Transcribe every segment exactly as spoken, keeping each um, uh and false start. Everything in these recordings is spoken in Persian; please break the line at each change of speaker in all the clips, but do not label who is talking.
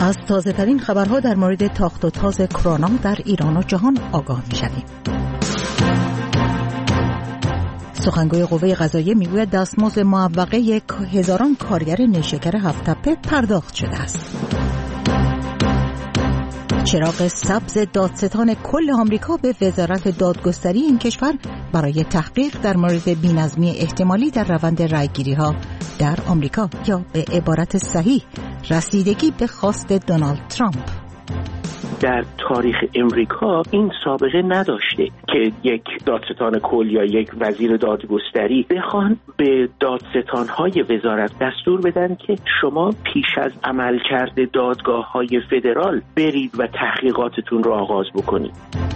از تازه ترین خبرها در مورد تاخت و تاز کرونا در ایران و جهان آگاه می شویم. سخنگوی قوه قضاییه میگوید دستمزد معوقه هزاران کارگر نیشکر هفت‌تپه پرداخت شده است. چراغ سبز دادستان کل آمریکا به وزارت دادگستری این کشور برای تحقیق در مورد بی‌نظمی احتمالی در روند رأی‌گیری‌ها در آمریکا، یا به عبارت صحیح رسیدگی به خواست دونالد ترامپ.
در تاریخ امریکا این سابقه نداشته که یک دادستان کل یا یک وزیر دادگستری بخوان به دادستان‌های وزارت دستور بدن که شما پیش از عملکرد دادگاه‌های فدرال برید و تحقیقاتتون رو آغاز بکنید.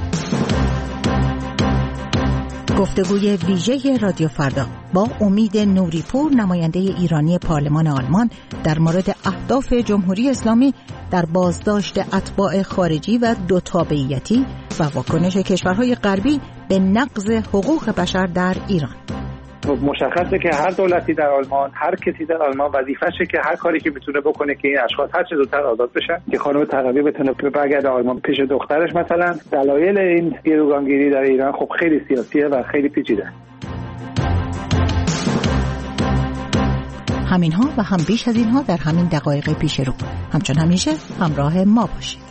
گفتگوی ویژه رادیو فردا با امید نوری‌پور، نماینده ایرانی پارلمان آلمان، در مورد اهداف جمهوری اسلامی در بازداشت اتباع خارجی و دوتابعیتی و واکنش کشورهای غربی به نقض حقوق بشر در ایران.
مشخصه که هر دولتی در آلمان، هر کسی در آلمان وظیفه‌شه که هر کاری که میتونه بکنه که این اشخاص هر چه زودتر آزاد بشن، که خانم تقوی بتونه برگرده آلمان پیش دخترش مثلا. دلایل این گروگانگیری در ایران خب خیلی سیاسیه و خیلی پیچیده.
همینها و هم بیش از اینها در همین دقایق پیش رو. همچون همیشه همراه ما باشید.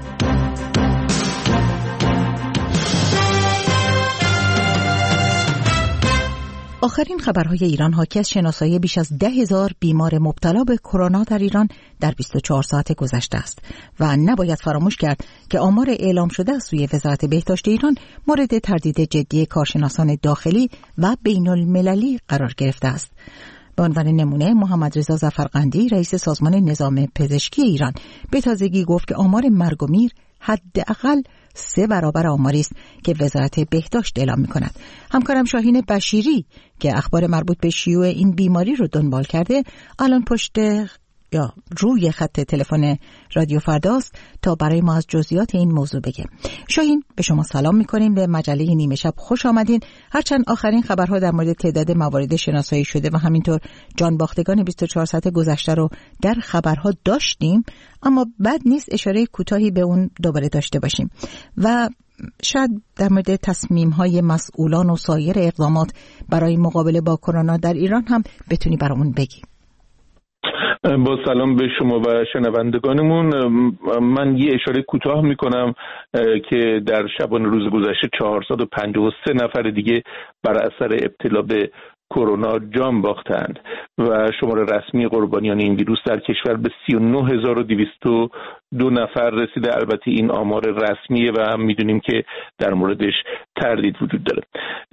آخرین خبرهای ایران حاکی از شناسایی بیش از ده هزار بیمار مبتلا به کرونا در ایران در بیست و چهار ساعت گذشته است و نباید فراموش کرد که آمار اعلام شده از سوی وزارت بهداشت ایران مورد تردید جدی کارشناسان داخلی و بین المللی قرار گرفته است. به عنوان نمونه محمد رضا ظفرقندی، رئیس سازمان نظام پزشکی ایران، به تازگی گفت که آمار مرگ و میر حداقل سه برابر آماری است که وزارت بهداشت اعلام می‌کند. همکارم شاهین بشیری که اخبار مربوط به شیوع این بیماری رو دنبال کرده، الان پشت یا روی خط تلفن رادیو فرداست تا برای ما از جزئیات این موضوع بگه. شاهین، به شما سلام می‌کنیم، به مجله نیمه شب خوش آمدین. هرچند آخرین خبرها در مورد تعداد موارد شناسایی شده و همینطور جان باختگان بیست و چهار ساعت گذشته رو در خبرها داشتیم، اما بد نیست اشاره کوتاهی به اون دوباره داشته باشیم و شاید در مورد تصمیم‌های مسئولان و سایر اقدامات برای مقابله با کرونا در ایران هم بتونی برامون بگی.
با سلام به شما و شنوندگانمون. من یه اشاره کوتاه میکنم که در شبانه روز گذشته چهارصد و پنجاه و سه نفر دیگه بر اثر ابتلا به کرونا جان باختند و شمار رسمی قربانیان این ویروس در کشور به سی و نه هزار و دویست و دو نفر رسیده. البته این آمار رسمیه و هم میدونیم که در موردش تردید وجود داره.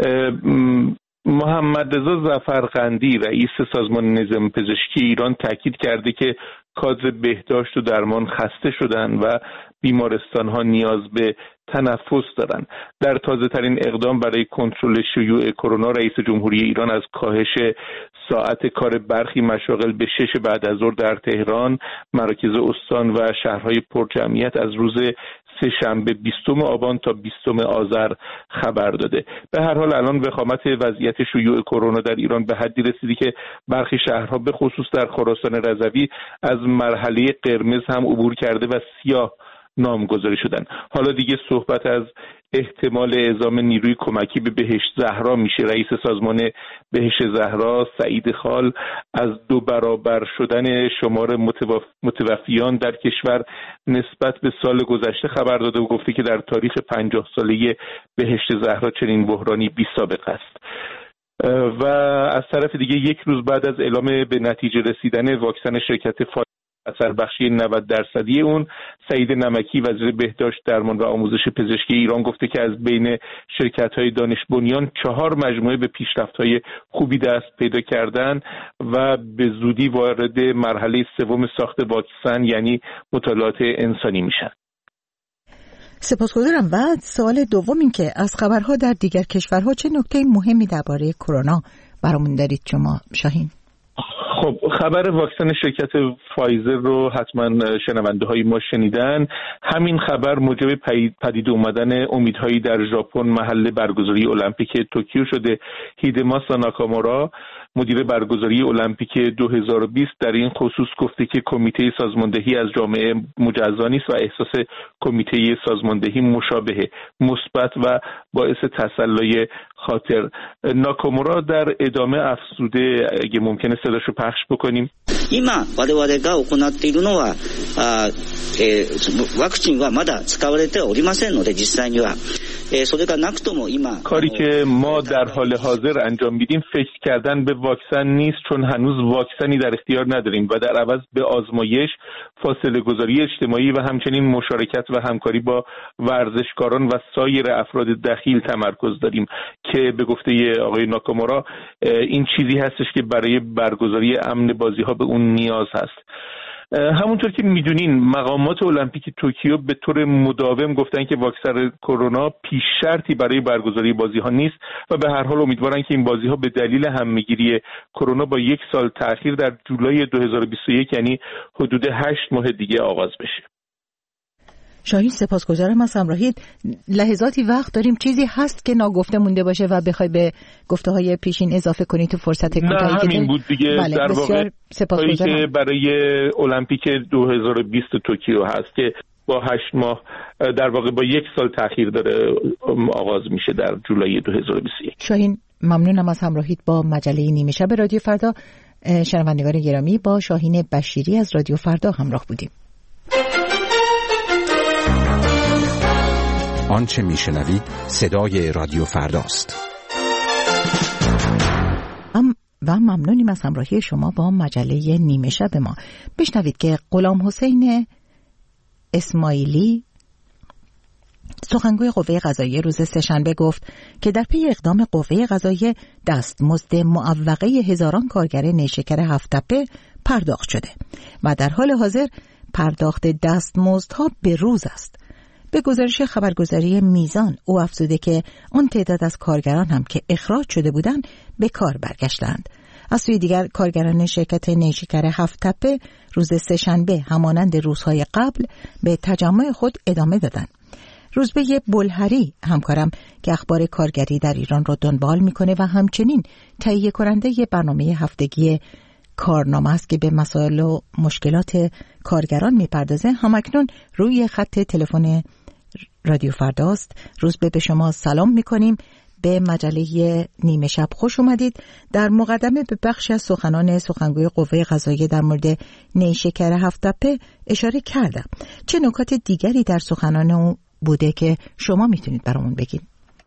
محمد رضا ظفرقندی، رئیس سازمان نظام پزشکی ایران، تاکید کرده که کادر بهداشت و درمان خسته شدن و بیمارستان‌ها نیاز به تنفس دارن. در تازه ترین اقدام برای کنترل شیوع کرونا، رئیس جمهوری ایران از کاهش ساعت کار برخی مشاغل به شش بعد از ظهر در تهران، مراکز استان و شهرهای پرجمعیت از روز سه شنبه بیستم آبان تا بیستم آذر خبر داده. به هر حال الان وخامت وضعیت شیوع کرونا در ایران به حدی رسیدی که برخی شهرها به خصوص در خراسان رضوی از مرحله قرمز هم عبور کرده و سیاه نامگذاری شدن. حالا دیگه صحبت از احتمال اعزام نیروی کمکی به بهشت زهرا میشه. رئیس سازمان بهشت زهرا سعید خال از دو برابر شدن شمار متوفیان در کشور نسبت به سال گذشته خبر داده و گفته که در تاریخ پنجاه ساله بهشت زهرا چنین بحرانی بی سابقه است. و از طرف دیگه یک روز بعد از اعلام به نتیجه رسیدن واکسن شرکت فایزر اثر بخشی نود درصدی اون، سعید نمکی وزیر بهداشت درمان و آموزش پزشکی ایران گفته که از بین شرکت‌های دانش بنیان چهار مجموعه به پیشرفت‌های خوبی دست پیدا کردن و به زودی وارد مرحله سوم ساخت واکسن یعنی مطالعات انسانی میشن.
سپاسگزارم. بعد سوال دوم این که از خبرها در دیگر کشورها چه نکته مهمی درباره کرونا برامون دارید شما شاهین؟
خب خبر واکسن شرکت فایزر رو حتما شنونده های ما شنیدن. همین خبر موجب پدید اومدن امیدهایی در ژاپن محل برگزاری المپیک توکیو شده. هیدماسا ناکامورا، مدیر برگزاری المپیک دو هزار و بیست در این خصوص گفته که کمیته سازماندهی از جامعه مجزا نیست و احساس کمیته سازماندهی مشابه، مثبت و باعث تسلای خاطر. ناکامورا در ادامه افزوده، اگه ممکنه صداشو پخش بکنیم.
今我々が行っているのはあ、えー、ワクチンはまだ使われておりませんので実際には、えー、それがなくとも今
کاری که ما در حال حاضر انجام میدیم فکر کردن به واکسن نیست، چون هنوز واکسنی در اختیار نداریم و در عوض به آزمایش، فاصله گذاری اجتماعی و همچنین مشارکت و همکاری با ورزشکاران و سایر افراد دخیل تمرکز داریم که به گفته آقای ناکامورا این چیزی هستش که برای برگزاری امن بازی‌ها به اون نیاز هست. همونطور که میدونین مقامات المپیک توکیو به طور مداوم گفتن که واکسن کرونا پیش شرطی برای برگزاری بازی‌ها نیست و به هر حال امیدوارن که این بازی‌ها به دلیل همه‌گیری کرونا با یک سال تأخیر در جولای دو هزار و بیست و یک یعنی حدود هشت ماه دیگه آغاز بشه.
شاهین سپاسگزارم از همراهیت. لحظاتی وقت داریم، چیزی هست که ناگفته مونده باشه و بخوای به گفته های پیشین اضافه کنی تو فرصت کوتاهی که
همین بود دیگه.
بله، در واقع
که برای المپیک دو هزار و بیست توکیو هست که با هشت ماه در واقع با یک سال تأخیر داره آغاز میشه در جولای دو هزار و بیست و یک.
شاهین ممنونم از همراهیت با مجله نیمه شب رادیو فردا. شنوندگان گرامی، با شاهین بشیری از رادیو فردا همراه بودیم.
آنچه میشنوید صدای رادیو فرداست.
ام و ممنونیم از همراهی شما با مجله نیمه شب ما. بشنوید که غلام حسین اسماعیلی سخنگوی قوه قضاییه روز سه‌شنبه گفت که در پی اقدام قوه قضاییه دستمزد معوقه هزاران کارگر نیشکر هفت‌تپه پرداخت شده و در حال حاضر پرداخت دستمزدها به روز است. به گزارش خبرگزاری میزان او افزوده که آن تعداد از کارگران هم که اخراج شده بودند به کار برگشتند. از سوی دیگر کارگران شرکت نیشکر هفت‌تپه روز سه‌شنبه همانند روزهای قبل به تجمع خود ادامه دادند. روزبه بلهری همکارم که اخبار کارگری در ایران را دنبال میکنه و همچنین تهیه کننده برنامه هفتگی کارنامه است که به مسائل و مشکلات کارگران میپردازه، همکنون روی خط تلفن رادیو فرداست. روزبه به شما سلام میکنیم. به مجله نیمه شب خوش اومدید. در مقدمه به بخش از سخنان سخنگوی قوه قضاییه در مورد نیشکر هفت‌تپه اشاره کردم. چه نکات دیگری در سخنان او بوده که شما میتونید برامون بگید؟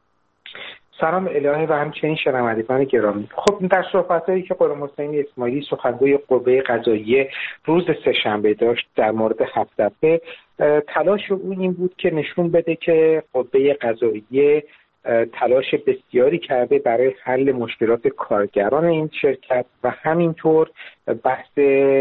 سلام الهی و همچنین شنوندگان گرامی. خب در صحبت‌هایی که غلام حسین اسماعیلی سخنگوی قوه قضاییه روز سه‌شنبه داشت در مورد هفت‌تپه، تلاش او این بود که نشون بده که قوه قضاییه تلاش بسیاری کرده برای حل مشکلات کارگران این شرکت و همینطور بحث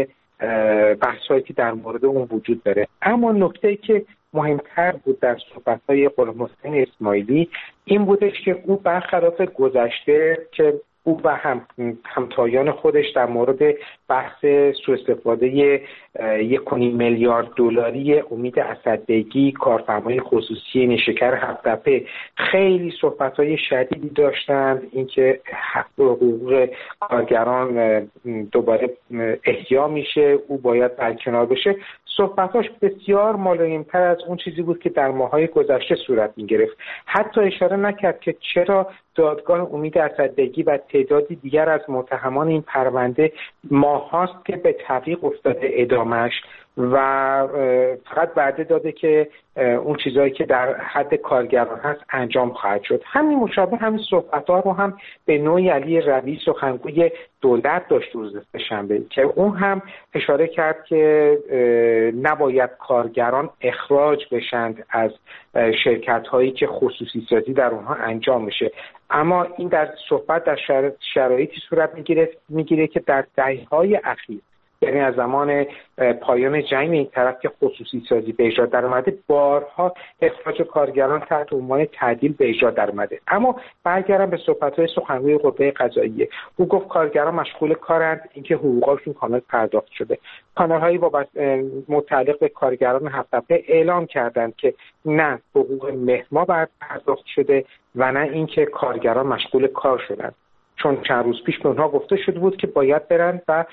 بحثایی که در مورد اون وجود داره. اما نکته‌ای که مهمتر بود در صحبت‌های غلام حسین اسماعیلی این بودش که او برخلاف گذشته که او و هم همتایان خودش در مورد بحث سوء استفاده یک و نیم میلیارد دلاری امید اسدبگی کارفرمای خصوصی نیشکر هفت‌تپه خیلی صحبت‌های شدیدی داشتند، اینکه حق و حقوق کارگران دوباره احیا میشه، او باید برکنار بشه. صحبتاش بسیار ملایم‌تر از اون چیزی بود که در ماه‌های گذشته صورت می‌گرفت. حتی اشاره نکرد که چرا دادگاه امید اسدبگی و تعدادی دیگر از متهمان این پرونده ماه‌هاست که به تعویق افتاده ادامش و فقط وعده داده که اون چیزایی که در حد کارگران هست انجام خواهد شد. همین مشابه همین صحبت‌ها رو هم به نوعی علی روی سخنگوی دولت داشت روز سه‌شنبه که اون هم اشاره کرد که نباید کارگران اخراج بشند از شرکت‌هایی که خصوصی سازی در اونها انجام میشه. اما این در صحبت در شرایطی صورت میگیره میگیره که در دهه‌های اخیر، یعنی از زمان پایان جنگ این طرف که خصوصی سازی به اجرا در اومده، بارها اخراج کارگران تحت عنوان تعدیل به اجرا در اومده. اما برگردم به صحبت‌های سخنگوی قوه قضاییه، او گفت کارگران مشغول کارند، اینکه حقوقشون کامل پرداخت شده. کانال‌های متعلق به کارگران هفت‌تپه اعلام کردند که نه حقوق مهر ماه پرداخت شده و نه اینکه کارگران مشغول کار شدند. چون چند روز پیش به اونها گفته شده بود که باید برن و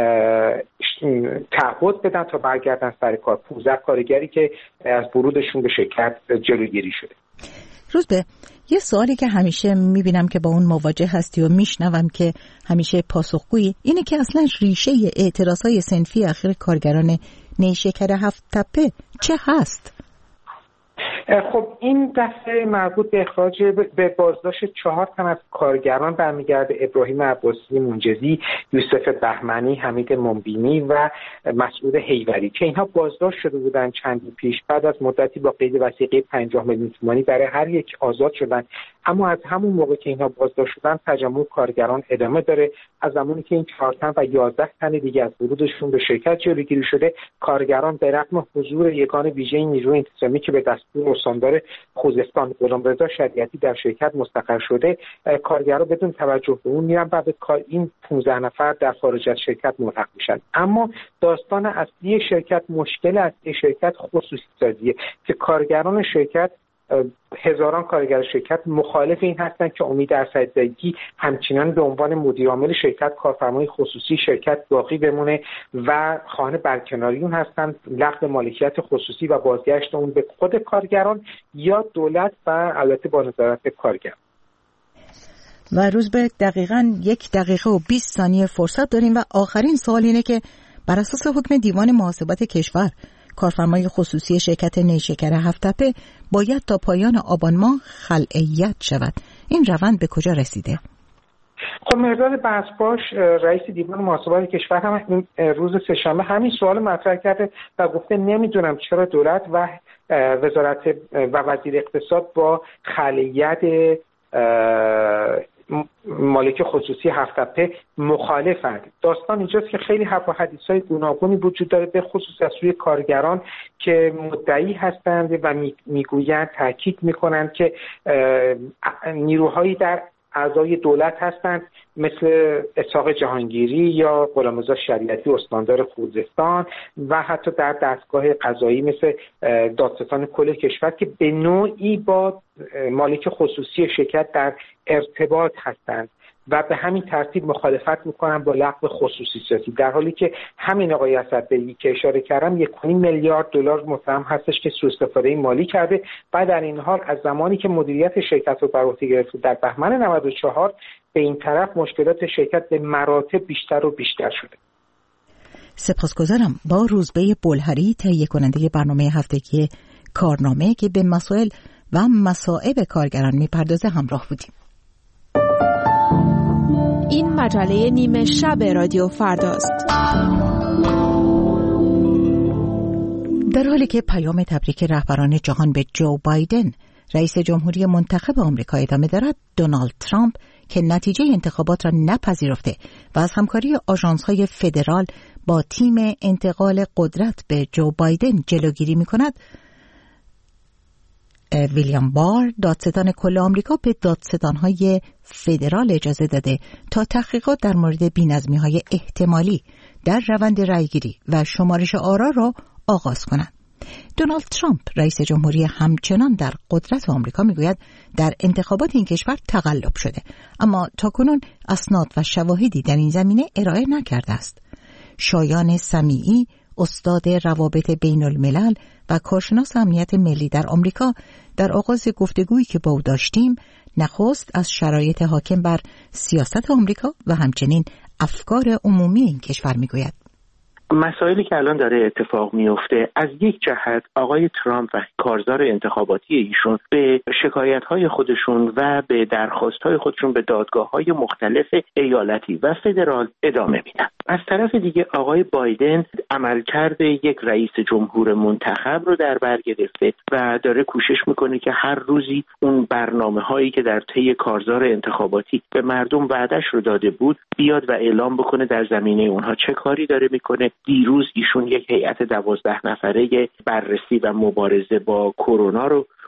تعهد بدن تا برگردن سر کار. پانزده کارگری که از ورودشون به شرکت جلوگیری شده.
روزبه، یه سوالی که همیشه میبینم که با اون مواجه هستی و میشنوم که همیشه پاسخگویی، اینه که اصلا ریشه اعتراضهای صنفی اخیر کارگران نیشکر هفت تپه چه هست؟
خب این دفعه مربوط به اخراج به بازداشت چهار تن از کارگران برمیگرده: ابراهیم عباسی منجزی، یوسف بهمنی، حمید منبینی و مسعود حیوری که اینها بازداشت شده بودند چندی پیش. بعد از مدتی با قید وثیقه پنجاه میلیون تومانی برای هر یک آزاد شدند. اما از همون موقع که اینها بازداشت شدن تجمع کارگران ادامه داره. از زمانی که این چهار تن و یازده تن دیگه از ورودشون به شرکت جلوگیری شده، کارگران به رغم حضور یگان ویژه نیروی انتظامی که به دستور استاندار خوزستان غلامرضا شریعتی در شرکت مستقر شده، کارگران بدون توجه به اون میرن و به این پانزده نفر در خارج از شرکت ملحق میشن. اما داستان اصلی شرکت، مشکل اصلی شرکت خصوصی سازیه که کارگران شرکت، هزاران کارگر شرکت مخالف این هستند که امید اسدزاده همچنان به عنوان مدیر عامل شرکت کارفرمای خصوصی شرکت باقی بمونه و خواهان برکناری اون هستند، لغو مالکیت خصوصی و بازگشت اون به خود کارگران یا دولت و البته با نظارت کارگر.
و روز به دقیقاً یک دقیقه و بیست ثانیه فرصت داریم و آخرین سوال اینه که بر اساس حکم دیوان محاسبات کشور، کارفرمای خصوصی شرکت نیشکر هفت تپه باید تا پایان آبان ماه خلعیت شود. این روند به کجا رسیده؟
خب مرداد بسپاش رئیس دیوان محاسبات کشور هم روز سه‌شنبه همین سوال مطرح کرده و گفته نمیدونم چرا دولت و وزارت و وزیر اقتصاد با خلعیت مالک خصوصی هفت تپه مخالفند. داستان اینجاست که خیلی حرف و حدیث‌های گوناگونی وجود داره، به خصوص از سوی کارگران که مدعی هستند و میگویند، تاکید میکنند که نیروهایی در اعضای دولت هستند مثل اسحاق جهانگیری یا غلامرضا شریعتی استاندار خوزستان و حتی در دستگاه قضایی مثل دادستان کل کشور که به نوعی با مالک خصوصی شرکت در ارتباط هستند و به همین ترتیب مخالفت میکنن با لغو خصوصی سازی، در حالی که همین آقای اسدبیلی که اشاره کردم یک و نیم میلیارد دلار متهم هستش که سوء استفاده مالی کرده و در این حال از زمانی که مدیریت شرکت رو بر عهده گرفته در بهمن نود و چهار به این طرف مشکلات شرکت به مراتب بیشتر و بیشتر شده.
سپاسگزارم. با روزبه بلهری، تهیه کننده برنامه هفتگی کارنامه که به مسائل و مصائب کارگران میپردازه همراه بودیم.
این مجله نیمه شب رادیو فرداست.
در حالی که پیام تبریک رهبران جهان به جو بایدن، رئیس جمهوری منتخب آمریکا ادامه دارد، دونالد ترامپ که نتیجه انتخابات را نپذیرفته و از همکاری آژانس‌های فدرال با تیم انتقال قدرت به جو بایدن جلوگیری می‌کند، ویلیام بار، دادستان کل آمریکا، به دادستان‌های فدرال اجازه داده تا تحقیقات در مورد بی‌نظمی‌های احتمالی در روند رأیگیری و شمارش آرا را آغاز کنند. دونالد ترامپ، رئیس جمهوری همچنان در قدرت آمریکا، میگوید در انتخابات این کشور تقلب شده، اما تاکنون اسناد و شواهدی در این زمینه ارائه نکرده است. شایان سمیعی، استاد روابط بین الملل و کارشناس امنیت ملی در آمریکا، در آغاز گفتگویی که با او داشتیم، نخست از شرایط حاکم بر سیاست آمریکا و همچنین افکار عمومی این کشور میگوید.
مسائلی که الان داره اتفاق میفته، از یک جهت آقای ترامپ و کارزار انتخاباتی ایشون به شکایت‌های خودشون و به درخواست‌های خودشون به دادگاه‌های مختلف ایالتی و فدرال ادامه میدن. از طرف دیگه آقای بایدن عملکرد یک رئیس جمهور منتخب رو در بر گرفته و داره کوشش میکنه که هر روزی اون برنامه‌هایی که در طی کارزار انتخاباتی به مردم وعده‌اش رو داده بود بیاد و اعلام بکنه در زمینه اونها چه کاری داره میکنه. دیروز ایشون یک هیئت دوازده نفره بررسی و مبارزه با کرونا رو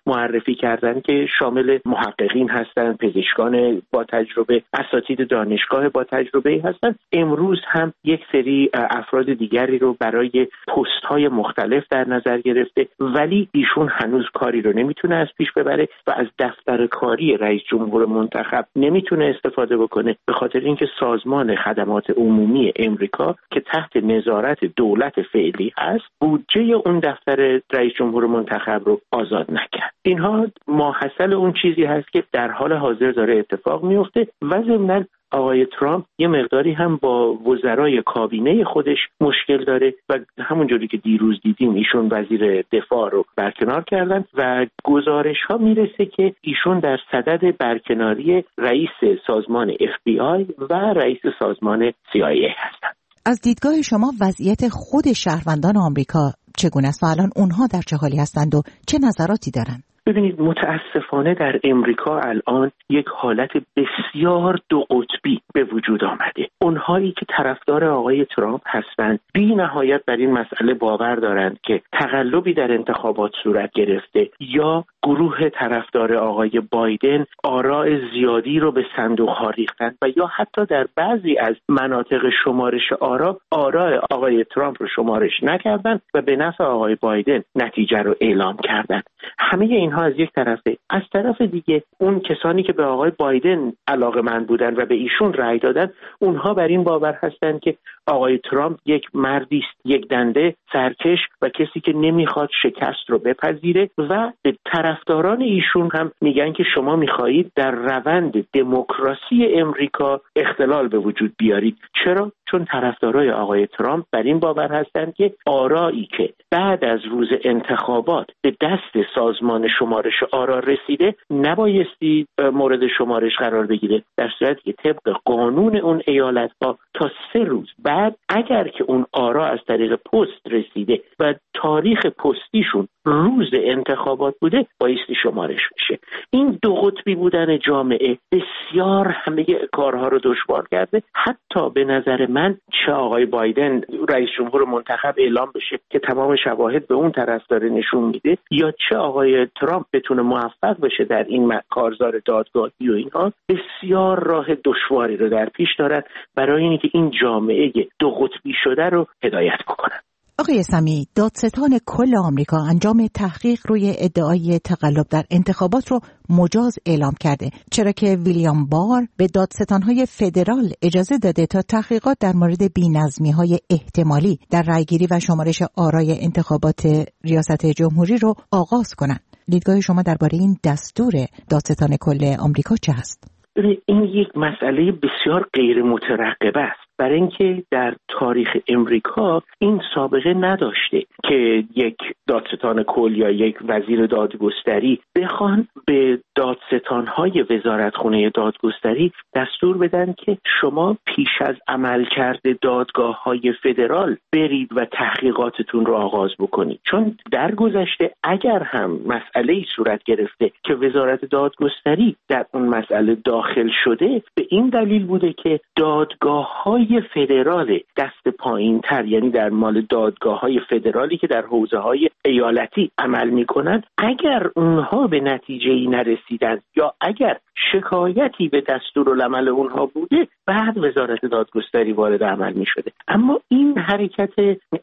معرفی کردن که شامل محققین هستند، پزشکان با تجربه، اساتید دانشگاه با تجربه هستند. امروز هم یک سری افراد دیگری رو برای پست‌های مختلف در نظر گرفته، ولی ایشون هنوز کاری رو نمیتونه از پیش ببره و از دفتر کاری رئیس جمهور منتخب نمیتونه استفاده بکنه، به خاطر اینکه سازمان خدمات عمومی امریکا که تحت نظارت دولت فعلی هست بودجه اون دفتر رئیس جمهور منتخب رو آزاد نکرد. اینها ماحصل اون چیزی هست که در حال حاضر داره اتفاق میفته و ضمناً آقای ترامپ یه مقداری هم با وزرای کابینه خودش مشکل داره و همونجوری که دیروز دیدیم ایشون وزیر دفاع رو برکنار کردن و گزارش ها میرسه که ایشون در صدد برکناری رئیس سازمان اف بی آی و رئیس سازمان سی آی ای هستن.
از دیدگاه شما وضعیت خود شهروندان آمریکا چگونه است و الان اونها در چه حالی هستند و چه نظراتی دارند؟
ببینید، متاسفانه در امریکا الان یک حالت بسیار دو قطبی به وجود آمده. اونهایی که طرفدار آقای ترامپ هستند بی نهایت بر این مسئله باور دارند که تقلبی در انتخابات صورت گرفته یا گروه طرفدار آقای بایدن آراء زیادی رو به صندوق‌ها ریختند و یا حتی در بعضی از مناطق شمارش آرا آراء آقای ترامپ رو شمارش نکردند و به نفع آقای بایدن نتیجه رو اعلام کردند. همه اینها از یک طرفه. از طرف دیگه اون کسانی که به آقای بایدن علاقه‌مند بودن و به ایشون رأی دادن، اونها بر این باور هستند که آقای ترامپ یک مردی است، یک دنده سرکش و کسی که نمیخواد شکست رو بپذیره و به طرفداران ایشون هم میگن که شما میخواهید در روند دموکراسی امریکا اختلال به وجود بیارید. چرا؟ چون طرفدارای آقای ترامپ بر این باور هستند که آرایی که بعد از روز انتخابات به دست سازمان شمارش آرا رسیده نبایستی مورد شمارش قرار بگیره، در صورتی که طبق قانون اون ایالت‌ها تا سه روز بعد اگر که اون آرا از طریق پست رسیده و تاریخ پستیشون روز انتخابات بوده بایستی شمارش بشه. این دو قطبی بودن جامعه بسیار همه کارها رو دشوار کرده. حتی به نظر من چه آقای بایدن رئیس جمهور منتخب اعلام بشه که تمام شواهد به اون طرف داره نشون میده، یا چه آقای ترامپ بتونه موفق بشه در این کارزار دادگاهی و اینها، بسیار راه دشواری رو در پیش دارد برای اینکه این جامعه دو قطبی شده رو هدایت بکنن.
آقای سمی، دادستان کل آمریکا انجام تحقیق روی ادعای تقلب در انتخابات رو مجاز اعلام کرده، چرا که ویلیام بار به دادستان‌های فدرال اجازه داده تا تحقیقات در مورد بی‌نظمی‌های احتمالی در رأیگیری و شمارش آرای انتخابات ریاست جمهوری رو آغاز کنند. دیدگاه شما درباره این دستور دادستان کل آمریکا چه است؟
این یک مسئله بسیار غیر مترقبه است، برای اینکه در تاریخ امریکا این سابقه نداشته که یک دادستان کل یا یک وزیر دادگستری بخوان به دادستان‌های وزارتخونه دادگستری دستور بدن که شما پیش از عملکرد دادگاه‌های فدرال برید و تحقیقاتتون رو آغاز بکنید. چون در گذشته اگر هم مسئله‌ای صورت گرفته که وزارت دادگستری در اون مسئله داخل شده، به این دلیل بوده که دادگاه‌های فدرال دست پایین تر، یعنی در مال دادگاه های فدرالی که در حوزه های ایالتی عمل می کنند، اگر اونها به نتیجه‌ای نرسیدن یا اگر شکایتی به دستورالعمل اونها بوده، بعد وزارت دادگستری وارد عمل می شده. اما این حرکت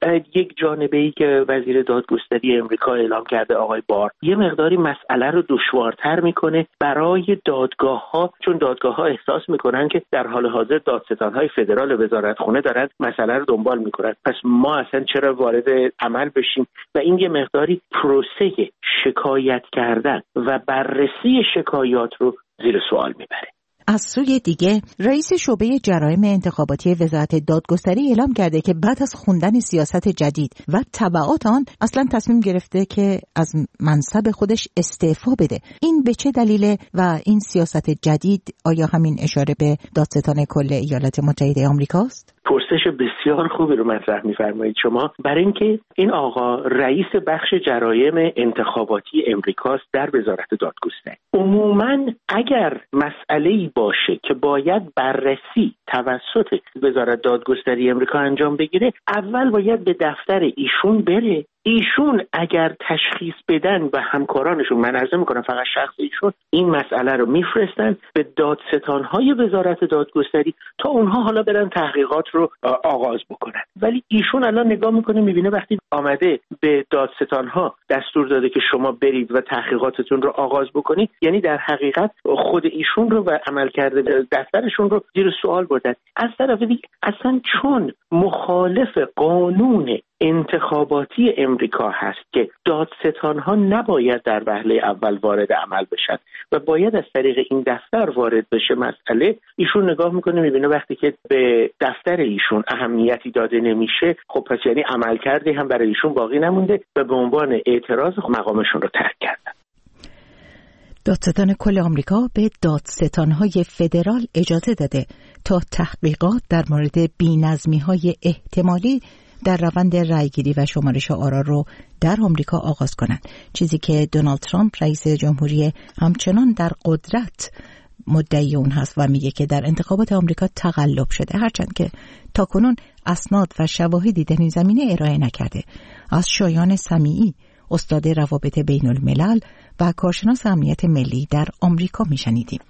یک جانبه‌ای که وزیر دادگستری امریکا اعلام کرده آقای بار، یه مقداری مسئله رو دشوارتر میکنه برای دادگاه ها، چون دادگاه ها احساس میکنن که در حال حاضر دادستان های فدرال وزارتخونه دارن مسئله رو دنبال میکنن، پس ما اصلا چرا وارد عمل بشیم؟ و این یه مقداری پروسه شکایت کردن و بررسی شکایات رو زیر سوال میبره.
از سوی دیگه رئیس شعبه جرایم انتخاباتی وزارت دادگستری اعلام کرده که بعد از خوندن سیاست جدید و تبعات آن اصلا تصمیم گرفته که از منصب خودش استعفا بده. این به چه دلیله و این سیاست جدید آیا همین اشاره به دادستان کل ایالات متحده آمریکاست؟
پرسش بسیار خوبی رو مطرح می‌فرمایید شما، برای اینکه این آقا رئیس بخش جرایم انتخاباتی امریکاست در وزارت دادگستری. عموماً اگر مسئله‌ای باشه که باید بررسی توسط وزارت دادگستری امریکا انجام بگیره، اول باید به دفتر ایشون بره، ایشون اگر تشخیص بدن و همکارانشون، من عرض میکنم فقط شخص ایشون، این مسئله رو میفرستن به دادستانهای وزارت دادگستری تا اونها حالا برن تحقیقات رو آغاز بکنن. ولی ایشون الان نگاه میکنه میبینه وقتی آمده به دادستانها دستور داده که شما برید و تحقیقاتتون رو آغاز بکنید، یعنی در حقیقت خود ایشون رو و عملکرد دفترشون رو زیر سوال بردن. از طرف دیگه اصلا چون مخالف قانون انتخاباتی امریکا هست که دادستانها نباید در وهله اول وارد عمل بشن و باید از طریق این دفتر وارد بشه مسئله، ایشون نگاه میکنه میبینه وقتی که به دفتر ایشون اهمیتی داده نمیشه، خب پس یعنی عملکردی هم برای ایشون باقی نمونده و به عنوان اعتراض مقامشون رو ترک کردن.
دادستان کل آمریکا به دادستانهای فدرال اجازه داده تا تحقیقات در مورد بی‌نظمی‌های احتمالی در روند رأیگیری و شمارش آرا رو در آمریکا آغاز کنند، چیزی که دونالد ترامپ رئیس جمهوری همچنان در قدرت مدعی اون هست و میگه که در انتخابات آمریکا تقلب شده، هرچند که تاکنون اسناد و شواهدی در این زمینه ارائه نکرده. از شایان سمیعی، استاد روابط بین الملل و کارشناس امنیت ملی در آمریکا میشنیدیم.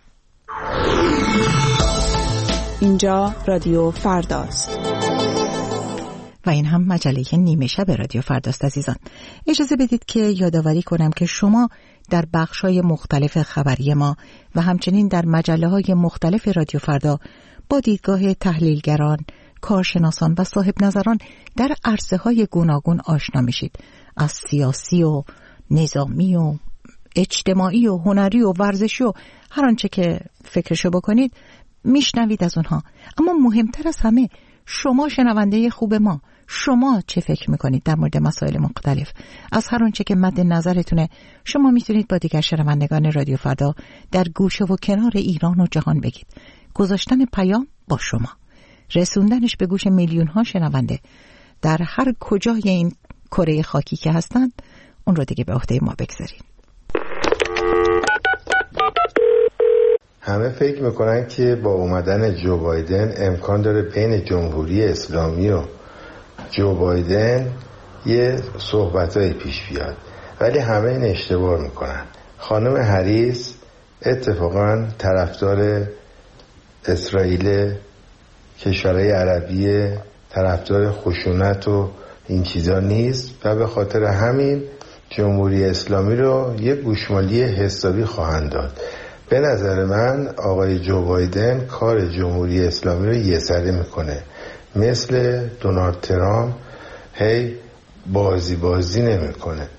اینجا رادیو فرداست
و این هم مجله نیمه شب رادیو فرداست. عزیزان اجازه بدید که یادآوری کنم که شما در بخش‌های مختلف خبری ما و همچنین در مجله‌های مختلف رادیو فردا با دیدگاه تحلیلگران، کارشناسان و صاحب نظران در عرصه‌های گوناگون آشنا میشید. از سیاسی و نظامی و اجتماعی و هنری و ورزشی و هر آنچه که فکرشو بکنید میشنوید از اونها. اما مهمتر از همه شما شنونده خوب ما، شما چه فکر میکنید در مورد مسائل مختلف؟ از هر آنچه که مد نظرتونه شما میتونید با دیگر شنوندگان رادیو فردا در گوشه و کنار ایران و جهان بگید. گذاشتن پیام با شما، رسوندنش به گوش میلیون ها شنونده در هر کجای این کره خاکی که هستند، اون رو دیگه به عهده ما بگذارید.
همه فکر میکنن که با اومدن جو بایدن امکان داره بین جمهوری اسلامی و جو بایدن یه صحبتایی پیش بیاد، ولی همه این اشتباه میکنن. خانم هریس اتفاقا طرفدار اسرائیل، کشورهای عربی، طرفدار خشونت و این چیزا نیست و به خاطر همین جمهوری اسلامی رو یه گوشمالی حسابی خواهند داد. به نظر من آقای جو بایدن کار جمهوری اسلامی رو یه سره میکنه، مثل دونالد ترامپ هی بازی بازی نمیکنه.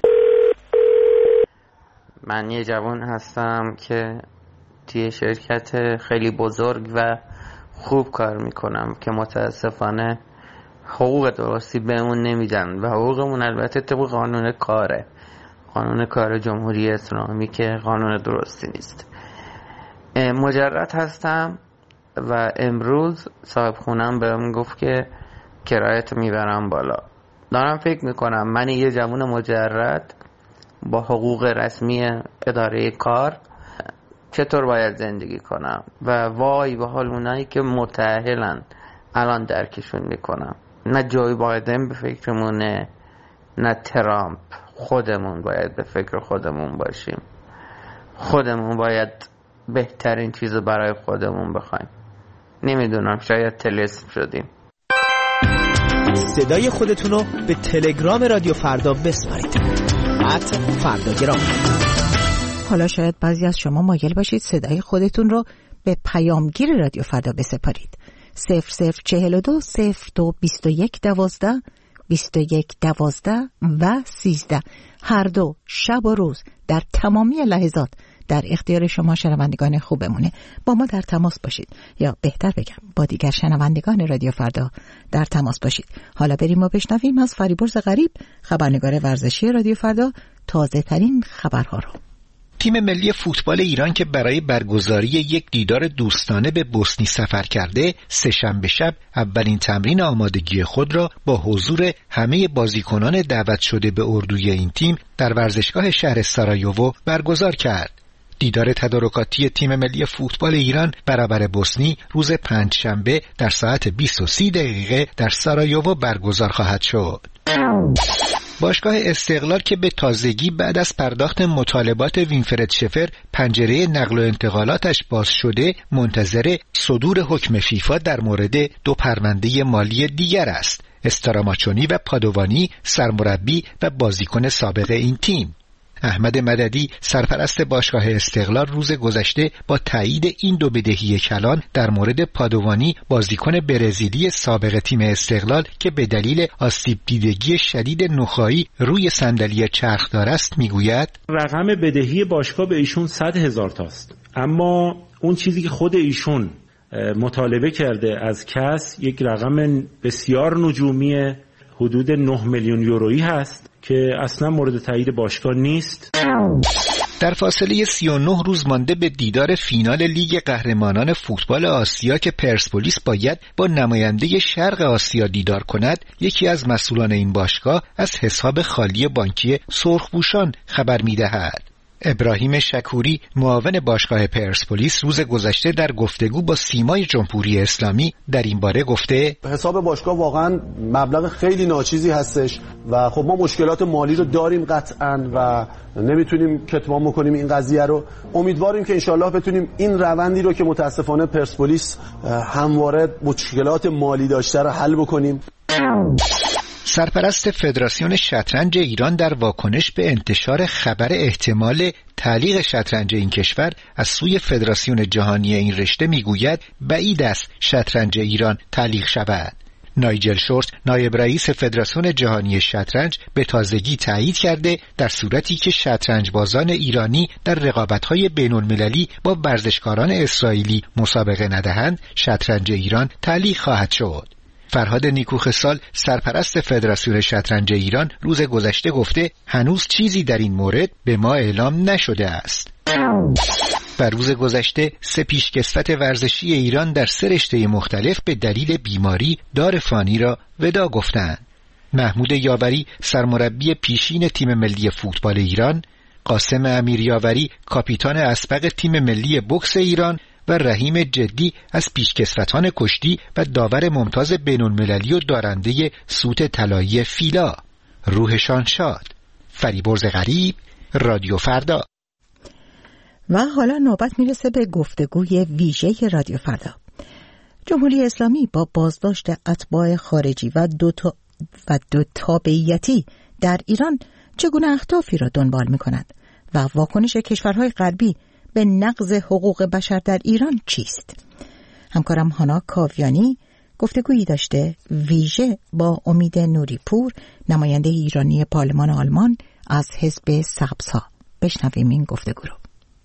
من یه جوان هستم که توی شرکت خیلی بزرگ و خوب کار میکنم که متاسفانه حقوق درستی بهمون نمیدن و حقوقمون البته طبق قانون کاره، قانون کار جمهوری اسلامی که قانون درستی نیست. مجرد هستم و امروز صاحب خونم بهم گفت که کرایت میبرم بالا. دارم فکر میکنم من یه جوان مجرد با حقوق رسمی اداره کار چطور باید زندگی کنم و وای به حال اونایی که متأهلن الان درکشون میکنم. نه جوی بایدن به فکرمونه، نه ترامپ. خودمون باید به فکر خودمون باشیم، خودمون باید بهترین چیزو برای خودمون بخوایم. نمیدونم، شاید طلسم شدیم.
صدای خودتونو به تلگرام رادیو فردا بسپارید. ات فرداگرام.
حالا شاید بعضی از شما مایل باشید صدای خودتون رو به پیامگیر رادیو فردا بسپارید. صفر صفر چهل و دو صفر دو بیست و یک دوازده بیست و یک دوازده و سیزده. هر دو شب و روز در تمامی لحظات در اختیار شما شنوندگان خوبمونه. با ما در تماس باشید، یا بهتر بگم با دیگر شنوندگان رادیو فردا در تماس باشید. حالا بریم و بشنویم از فریبرز غریب، خبرنگار ورزشی رادیو فردا، تازه ترین خبرها رو.
تیم ملی فوتبال ایران که برای برگزاری یک دیدار دوستانه به بوسنی سفر کرده، سه‌شنبه شب اولین تمرین آمادگی خود را با حضور همه بازیکنان دعوت شده به اردوی این تیم در ورزشگاه شهر سارایوو برگزار کرد. دیدار تدارکاتی تیم ملی فوتبال ایران برابر بوسنی روز پنجشنبه در ساعت بیست و سه دقیقه در سارایوو برگزار خواهد شد. باشگاه استقلال که به تازگی بعد از پرداخت مطالبات وینفرد شفر پنجره نقل و انتقالاتش باز شده، منتظر صدور حکم فیفا در مورد دو پرونده مالی دیگر است: استراماچونی و پادوانی، سرمربی و بازیکن سابق این تیم. احمد مددی سرپرست باشگاه استقلال روز گذشته با تایید این دو بدهی کلان در مورد پادوانی، بازیکن برزیلی سابق تیم استقلال که به دلیل آسیب دیدگی شدید نخاعی روی صندلی چرخدار است، میگوید
رقم بدهی باشگاه به ایشون صد هزار تاست، اما اون چیزی که خود ایشون مطالبه کرده از کس یک رقم بسیار نجومی حدود نه میلیون یورویی هست که اصلا مورد تایید باشگاه نیست.
در فاصله سی و نه روز مانده به دیدار فینال لیگ قهرمانان فوتبال آسیا که پرسپولیس باید با نماینده شرق آسیا دیدار کند، یکی از مسئولان این باشگاه از حساب خالی بانکی سرخپوشان خبر می‌دهد. ابراهیم شکوری معاون باشگاه پرسپولیس روز گذشته در گفتگو با سیمای جمهوری اسلامی در این باره گفته
حساب باشگاه واقعا مبلغ خیلی ناچیزی هستش و خب ما مشکلات مالی رو داریم قطعا و نمیتونیم کتمان بکنیم این قضیه رو. امیدواریم که انشالله بتونیم این روندی رو که متاسفانه پرسپولیس همواره مشکلات مالی داشته رو حل بکنیم.
سرپرست فدراسیون شطرنج ایران در واکنش به انتشار خبر احتمال تعلیق شطرنج این کشور از سوی فدراسیون جهانی این رشته میگوید بعید است شطرنج ایران تعلیق شود. نایجل شورت، نایب رئیس فدراسیون جهانی شطرنج، به تازگی تایید کرده در صورتی که شطرنج بازان ایرانی در رقابت‌های بین‌المللی با ورزشکاران اسرائیلی مسابقه ندهند، شطرنج ایران تعلیق خواهد شد. فرهاد نیکوخسال سرپرست فدراسیون شطرنج ایران روز گذشته گفته هنوز چیزی در این مورد به ما اعلام نشده است. و روز گذشته سه پیشکسوت ورزشی ایران در سه رشته مختلف به دلیل بیماری دار فانی را ودا گفتند. محمود یاوری سرمربی پیشین تیم ملی فوتبال ایران، قاسم امیریاوری کاپیتان اسبق تیم ملی بوکس ایران و رحیم جدی از پیشکسوتان کشتی و داور ممتاز بین‌المللی و دارنده سوت طلایی فیلا. روحشان شاد. فریبرز غریب، رادیو فردا.
و حالا نوبت میرسه به گفتگوی ویژه رادیو فردا. جمهوری اسلامی با بازداشت اتباع خارجی و دو تا و دو تابعیتی در ایران چگونه اهدافی را دنبال می‌کند و واکنش کشورهای غربی به نقض حقوق بشر در ایران چیست؟ همکارم هانا کاویانی گفتگویی داشته ویژه با امید نوریپور، نماینده ایرانی پارلمان آلمان از حزب سبزها. بشنویم این گفتگو رو.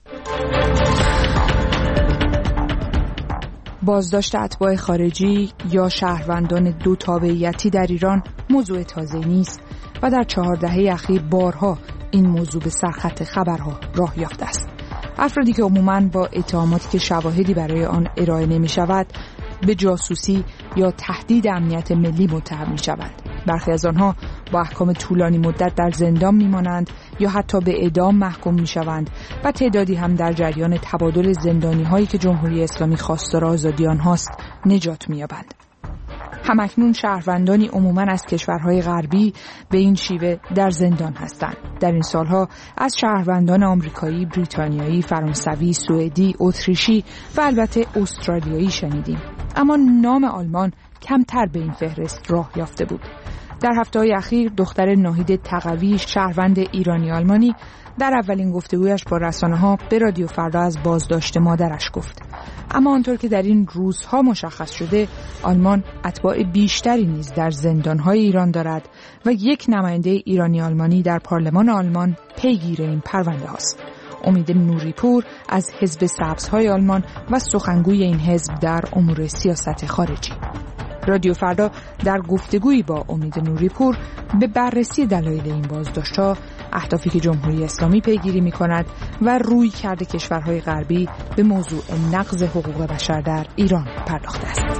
بازداشت اتباع خارجی یا شهروندان دو تابعیتی در ایران موضوع تازه نیست و در چهار دهه اخیر بارها این موضوع به سرخط خبرها راه یافته است. افرادی که عموماً با اتهاماتی که شواهدی برای آن ارائه نمی شود به جاسوسی یا تهدید امنیت ملی متهم می شود. برخی از آنها با احکام طولانی مدت در زندان می مانند یا حتی به اعدام محکوم می شوند و تعدادی هم در جریان تبادل زندانی هایی که جمهوری اسلامی خواستار آزادی آنهاست نجات می یابند. همکنون شهروندانی عموماً از کشورهای غربی به این شیوه در زندان هستند. در این سالها از شهروندان آمریکایی، بریتانیایی، فرانسوی، سوئدی، اتریشی و البته استرالیایی شنیدیم. اما نام آلمان کمتر به این فهرست راه یافته بود. در هفته‌های اخیر دختر ناهید تقوی، شهروند ایرانی آلمانی، در اولین گفتگویش با رسانه‌ها به رادیو فردا از بازداشت مادرش گفت. اما آنطور که در این روزها مشخص شده، آلمان اتباع بیشتری نیز در زندان‌های ایران دارد و یک نماینده ایرانی آلمانی در پارلمان آلمان پیگیر این پرونده هاست. امید نوریپور از حزب سبزهای آلمان و سخنگوی این حزب در امور سیاست خارجی. رادیو فردا در گفتگویی با امید نوریپور به بررسی دلایل این بازداشت‌ها، اهدافی که جمهوری اسلامی پیگیری می‌کند و روی کرده کشورهای غربی به موضوع نقض حقوق بشر در ایران پرداخته است.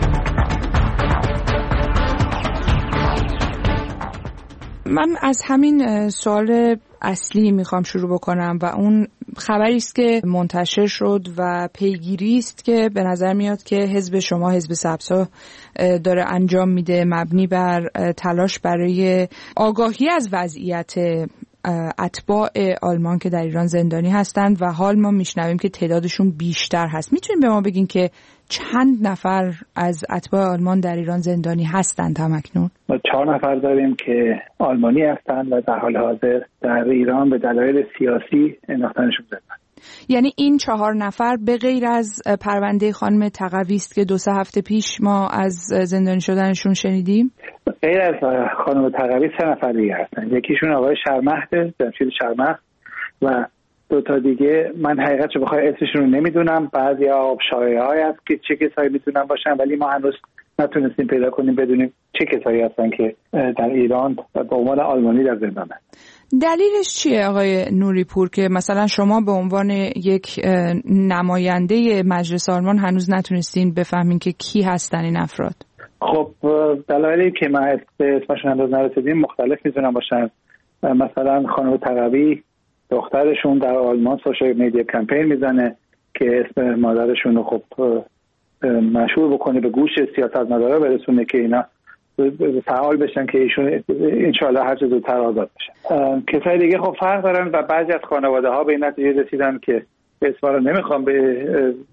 من از همین سوال اصلی میخوام شروع بکنم و اون خبری است که منتشر شد و پیگیری است که به نظر میاد که حزب شما، حزب سبزها، داره انجام میده مبنی بر تلاش برای آگاهی از وضعیت اتباع آلمان که در ایران زندانی هستند و حال ما میشنویم که تعدادشون بیشتر هست. میتونیم به ما بگین که چند نفر از اتباع آلمان در ایران زندانی هستند همکنون؟
ما چهار نفر داریم که آلمانی هستند و در حال حاضر در ایران به دلایل سیاسی انداختنشون زندان.
یعنی این چهار نفر به غیر از پرونده خانم تقوی است که دو سه هفته پیش ما از زندانی شدنشون شنیدیم؟
غیر از خانم تقوی سه نفر دیگه هستن. یکیشون آقای شرمهد، جمشید شرمهد، و دو تا دیگه من حقیقتش بخوای اسمشون رو نمیدونم. بعضی ها شایعه‌ای هست که چه کسایی میتونن باشن، ولی ما هنوز نتونستیم پیدا کنیم بدونیم چه کسایی هستن که در ایران به عنوان آلمانی در زندان هستن.
دلیلش چیه آقای نوری پور که مثلا شما به عنوان یک نماینده مجلس آلمان هنوز نتونستین بفهمین که کی هستن این افراد؟
خب دلایلی که ما اسمشون هنوز نرسیدیم مختلف میتونن باشن. مثلا خانم تقوی دخترشون در آلمان سوشال میدیا کمپین میزنه که اسم مادرشون رو خب مشهور بکنه، به گوش سیاستمدارا برسونه که اینا فعال بشن که ایشون انشالله هر چه زودتر آزاد بشن. کسای دیگه خب فرق دارن و بعضی از خانواده ها به این نتیجه رسیدن که اسما رو نمیخوام به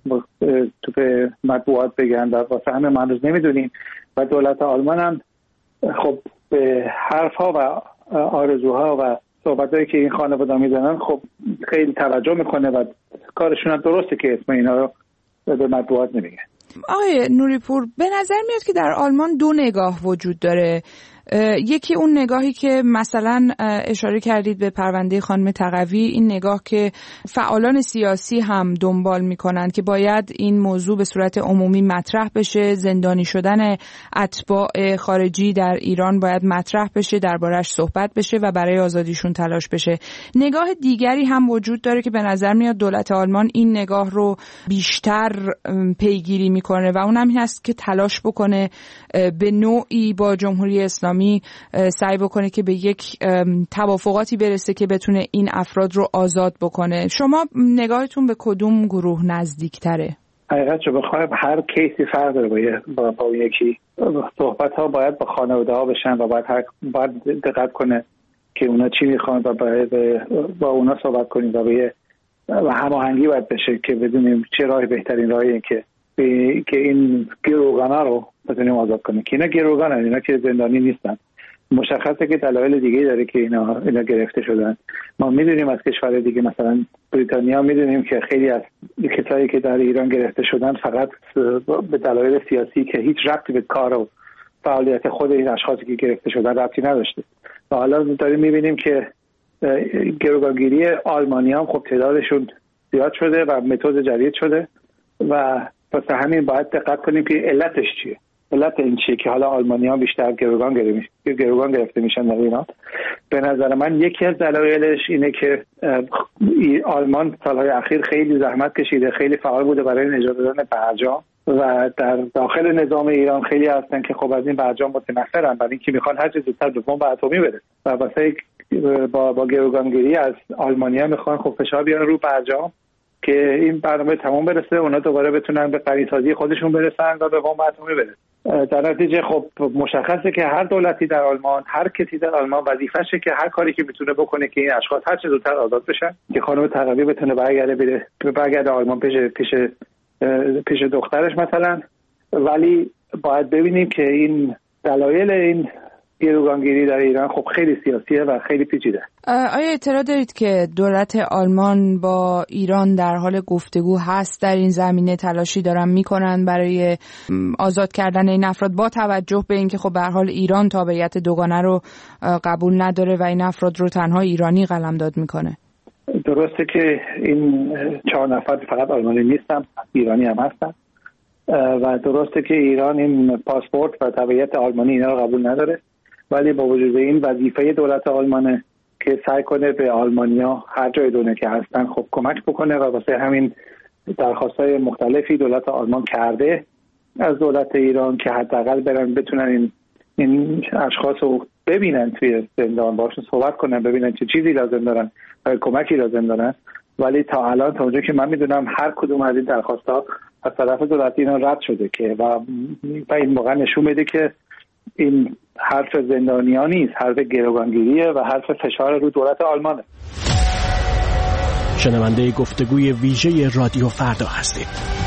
تو به مطبوعات بگن و واسه همه من روز نمیدونیم و دولت آلمان هم خب به حرفها و آرزوها و صحبتایی که این خانواده میزنن خب خیلی توجه میکنه و کارشون هم درسته که اسم اینا رو به مطبوعات نمیگن.
آقای نوری پور، به نظر میاد که در آلمان دو نگاه وجود داره. یکی اون نگاهی که مثلا اشاره کردید به پرونده خانم تقوی، این نگاه که فعالان سیاسی هم دنبال میکنن که باید این موضوع به صورت عمومی مطرح بشه، زندانی شدن اتباع خارجی در ایران باید مطرح بشه، دربارش صحبت بشه و برای آزادیشون تلاش بشه. نگاه دیگری هم وجود داره که به نظر میاد دولت آلمان این نگاه رو بیشتر پیگیری میکنه و اونم این هست که تلاش بکنه به نوعی با جمهوری اسلامی سعی بکنه که به یک توافقاتی برسه که بتونه این افراد رو آزاد بکنه. شما نگاهتون به کدوم گروه نزدیکتره؟
حقیقت رو بخوایم هر کیسی فرق داره با, با یکی. صحبت ها باید با خانواده ها بشن و باید, هر... باید دقت کنه که اونا چی میخوان و باید با اونا صحبت کنیم و, به... و هماهنگی باید بشه که بدونیم چه راه بهترین راهیه که به... که این گروگانا رو بتونیم آزاد کنیم. که اینا گروگان هستن، اینا که زندانی نیستن. مشخصه که دلایل دیگه داره که اینا اینا گرفته شدن. ما میدونیم از کشور دیگه مثلا بریتانیا میدونیم که خیلی از کسایی که در ایران گرفته شدن فقط به دلایل سیاسی که هیچ ربطی به کار و فعالیت خود این اشخاصی که گرفته شدن ربطی نداشته. و حالا داریم میبینیم که گروگانگیری آلمانی هم خب تعدادشون زیاد شده و متد جدید شده و واسه همین باید دقت کنیم که علتش چیه. علت این چیه که حالا آلمانی‌ها بیشتر گروگان گرفته گروگان گرفته میشن در ایران. به نظر من یکی از دلایلش اینه که آلمان سالهای اخیر خیلی زحمت کشیده، خیلی فعال بوده برای نجات دادن برجام و در داخل نظام ایران خیلی هستن که خب از این برجام متنفرن، برای اینکه میخوان هر چه زودتر به بمب اتمی برسه و واسه با با گروگانگیری از آلمانی‌ها میخوان خب فشار بیارن رو برجام که این برنامه تمام برسه، اونا دوباره بتونن به قوی‌سازی خودشون برسن و به بمب اتمی برسن. در نتیجه خب مشخصه که هر دولتی در آلمان، هر کسی در آلمان وظیفه‌شه که هر کاری که میتونه بکنه که این اشخاص هر چه زودتر آزاد بشن، که خانم تقوی بتونه برگرده بره برگرده آلمان پیش پیش پیش دخترش مثلا. ولی باید ببینیم که این دلایل این گروگانگیری در ایران خب خیلی سیاسیه و خیلی پیچیده.
آیا اعتراض دارید که دولت آلمان با ایران در حال گفتگو هست در این زمینه، تلاشی دارن میکنن برای آزاد کردن این افراد با توجه به اینکه خب به هر حال ایران تابعیت دوگانه رو قبول نداره و این افراد رو تنها ایرانی قلمداد میکنه؟
درسته که این چهار نفر فقط آلمانی نیستن، ایرانی هم هستن و درسته که ایران این پاسپورت و تبعیت آلمانی اینا رو قبول نداره، ولی با وجود این وظیفه دولت آلمانه که سعی کنه به آلمانیا هر جای دنیا که هستن خب کمک بکنه و واسه همین درخواست‌های مختلفی دولت آلمان کرده از دولت ایران که حداقل برن بتونن این این اشخاص رو ببینن توی زندان، باشون صحبت کنن، ببینن چه چیزی لازم دارن و کمکی لازم دارن ولی تا الان تا اونجا که من میدونم هر کدوم از این درخواست‌ها از طرف دولت ایران رد شده که و و این واقعا نشون میده که این حرف زندانیان نیست، حرف گروگانگیریه و حرف فشار رو دولت آلمانه.
شنونده گفتگوی ویژه رادیو فردا هستید.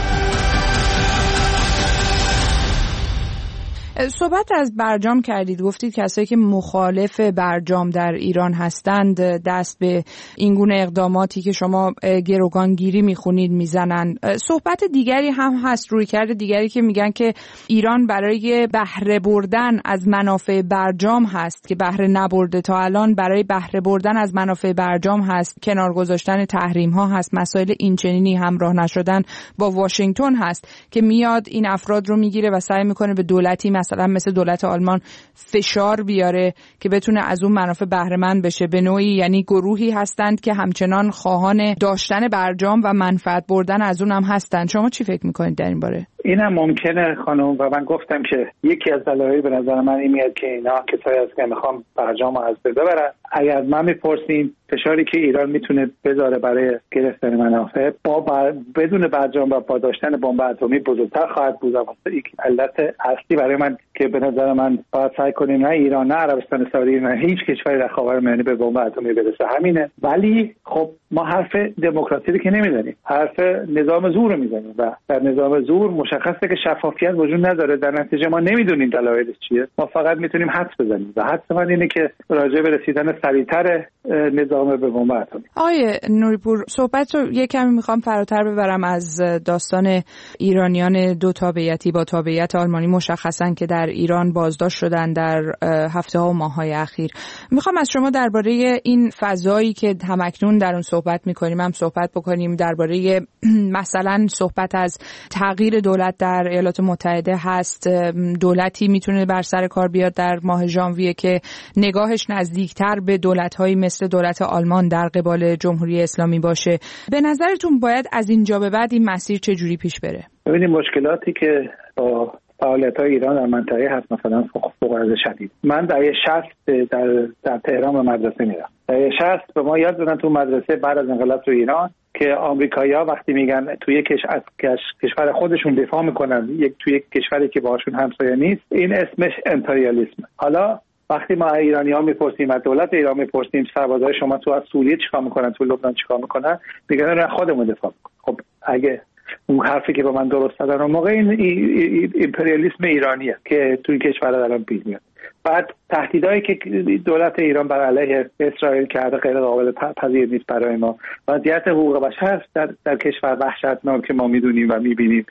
صحبت از برجام کردید، گفتید کسایی که مخالف برجام در ایران هستند دست به این گونه اقداماتی که شما گروگانگیری میخونید میزنن. صحبت دیگری هم هست، رویکرد دیگری که میگن که ایران برای بهره بردن از منافع برجام هست که بهره نبرده تا الان، برای بهره بردن از منافع برجام هست، کنار گذاشتن تحریم ها هست، مسائل اینچنینی همراه نشدن با واشنگتن هست که میاد این افراد رو میگیره و سعی میکنه به دولتی مثلا مثل دولت آلمان فشار بیاره که بتونه از اون منافع بهره مند بشه. به نوعی یعنی گروهی هستند که همچنان خواهان داشتن برجام و منفعت بردن از اون هم هستند. شما چی فکر میکنید در این باره؟
اینم ممکنه خانم، و من گفتم که یکی از دلایل به نظر من این میاد که اینا کسایی هست که میخوام برجام از بین ببرن. اگر من میپرسیم فشاری که ایران میتونه بذاره برای گرفتن منافع با بر... بدون برجام و با داشتن بمب اتمی بزرگتر خواهد بود. واسه یک علت اصلی برای من که به نظر من باید سعی کنیم نه ایران نه عربستان سعودی نه هیچ کشوری در خاورمیانه به بمب اتمی برسه، همینه. ولی خب ما حرف دموکراسی رو که نمیزنیم، حرف نظام زور رو میزنیم و در نظام زور مشخصه که شفافیت وجود نداره. در نتیجه ما نمیدونیم دلایلش چیه، ما فقط میتونیم حدس بزنیم و حدس من اینه که راجع به رسیدن سریعتر نظام به بمب اتمی.
آیه نوری‌پور، صحبت رو یک کمی میخوام فراتر ببرم از داستان ایرانیان دو تابعیتی با تابعیت آلمانی مشخصاً که در ایران بازداشت شدن در هفته ها و ماه های اخیر. میخوام از شما درباره این فضایی که همکنون در اون صحبت میکنیم هم صحبت بکنیم، درباره مثلا صحبت از تغییر دولت در ایالات متحده هست. دولتی میتونه بر سر کار بیاد در ماه ژانویه که نگاهش نزدیکتر به دولت‌هایی مثل دولت آلمان در قبال جمهوری اسلامی باشه. به نظرتون باید از اینجا به بعد این مسیر چه جوری پیش بره؟
ببینید مشکلاتی که با فعالیت‌های ایران در منطقه هست، مثلا فوق‌العاده شدید. من در شصت در در تهران به مدرسه میرم. در شصت به ما یاد دادن تو مدرسه بعد از انقلاب تو ایران که آمریکایی‌ها وقتی میگن توی کش از کشور خودشون دفاع میکنن، یک توی یک کشوری که باهاشون همسایه نیست، این اسمش امپریالیسم. حالا وقتی ما ایرانی‌ها میپرسیم، از دولت ایران میپرسیم سربازای شما تو از سوریه چیکار میکنن، تو لبنان چیکار میکنن، میگن نه خودمون دفاع میکنیم. خب اگه اون حرفی که با من درست زدن اون موقع این امپریالیسم ایرانیه که توی کشور دارن پیش میاد. بعد تهدیدایی که دولت ایران بر علیه اسرائیل کرده غیر قابل پذیر نیست برای ما. وضعیت حقوق بشر در در کشور وحشتناک که ما میدونیم و میبینیم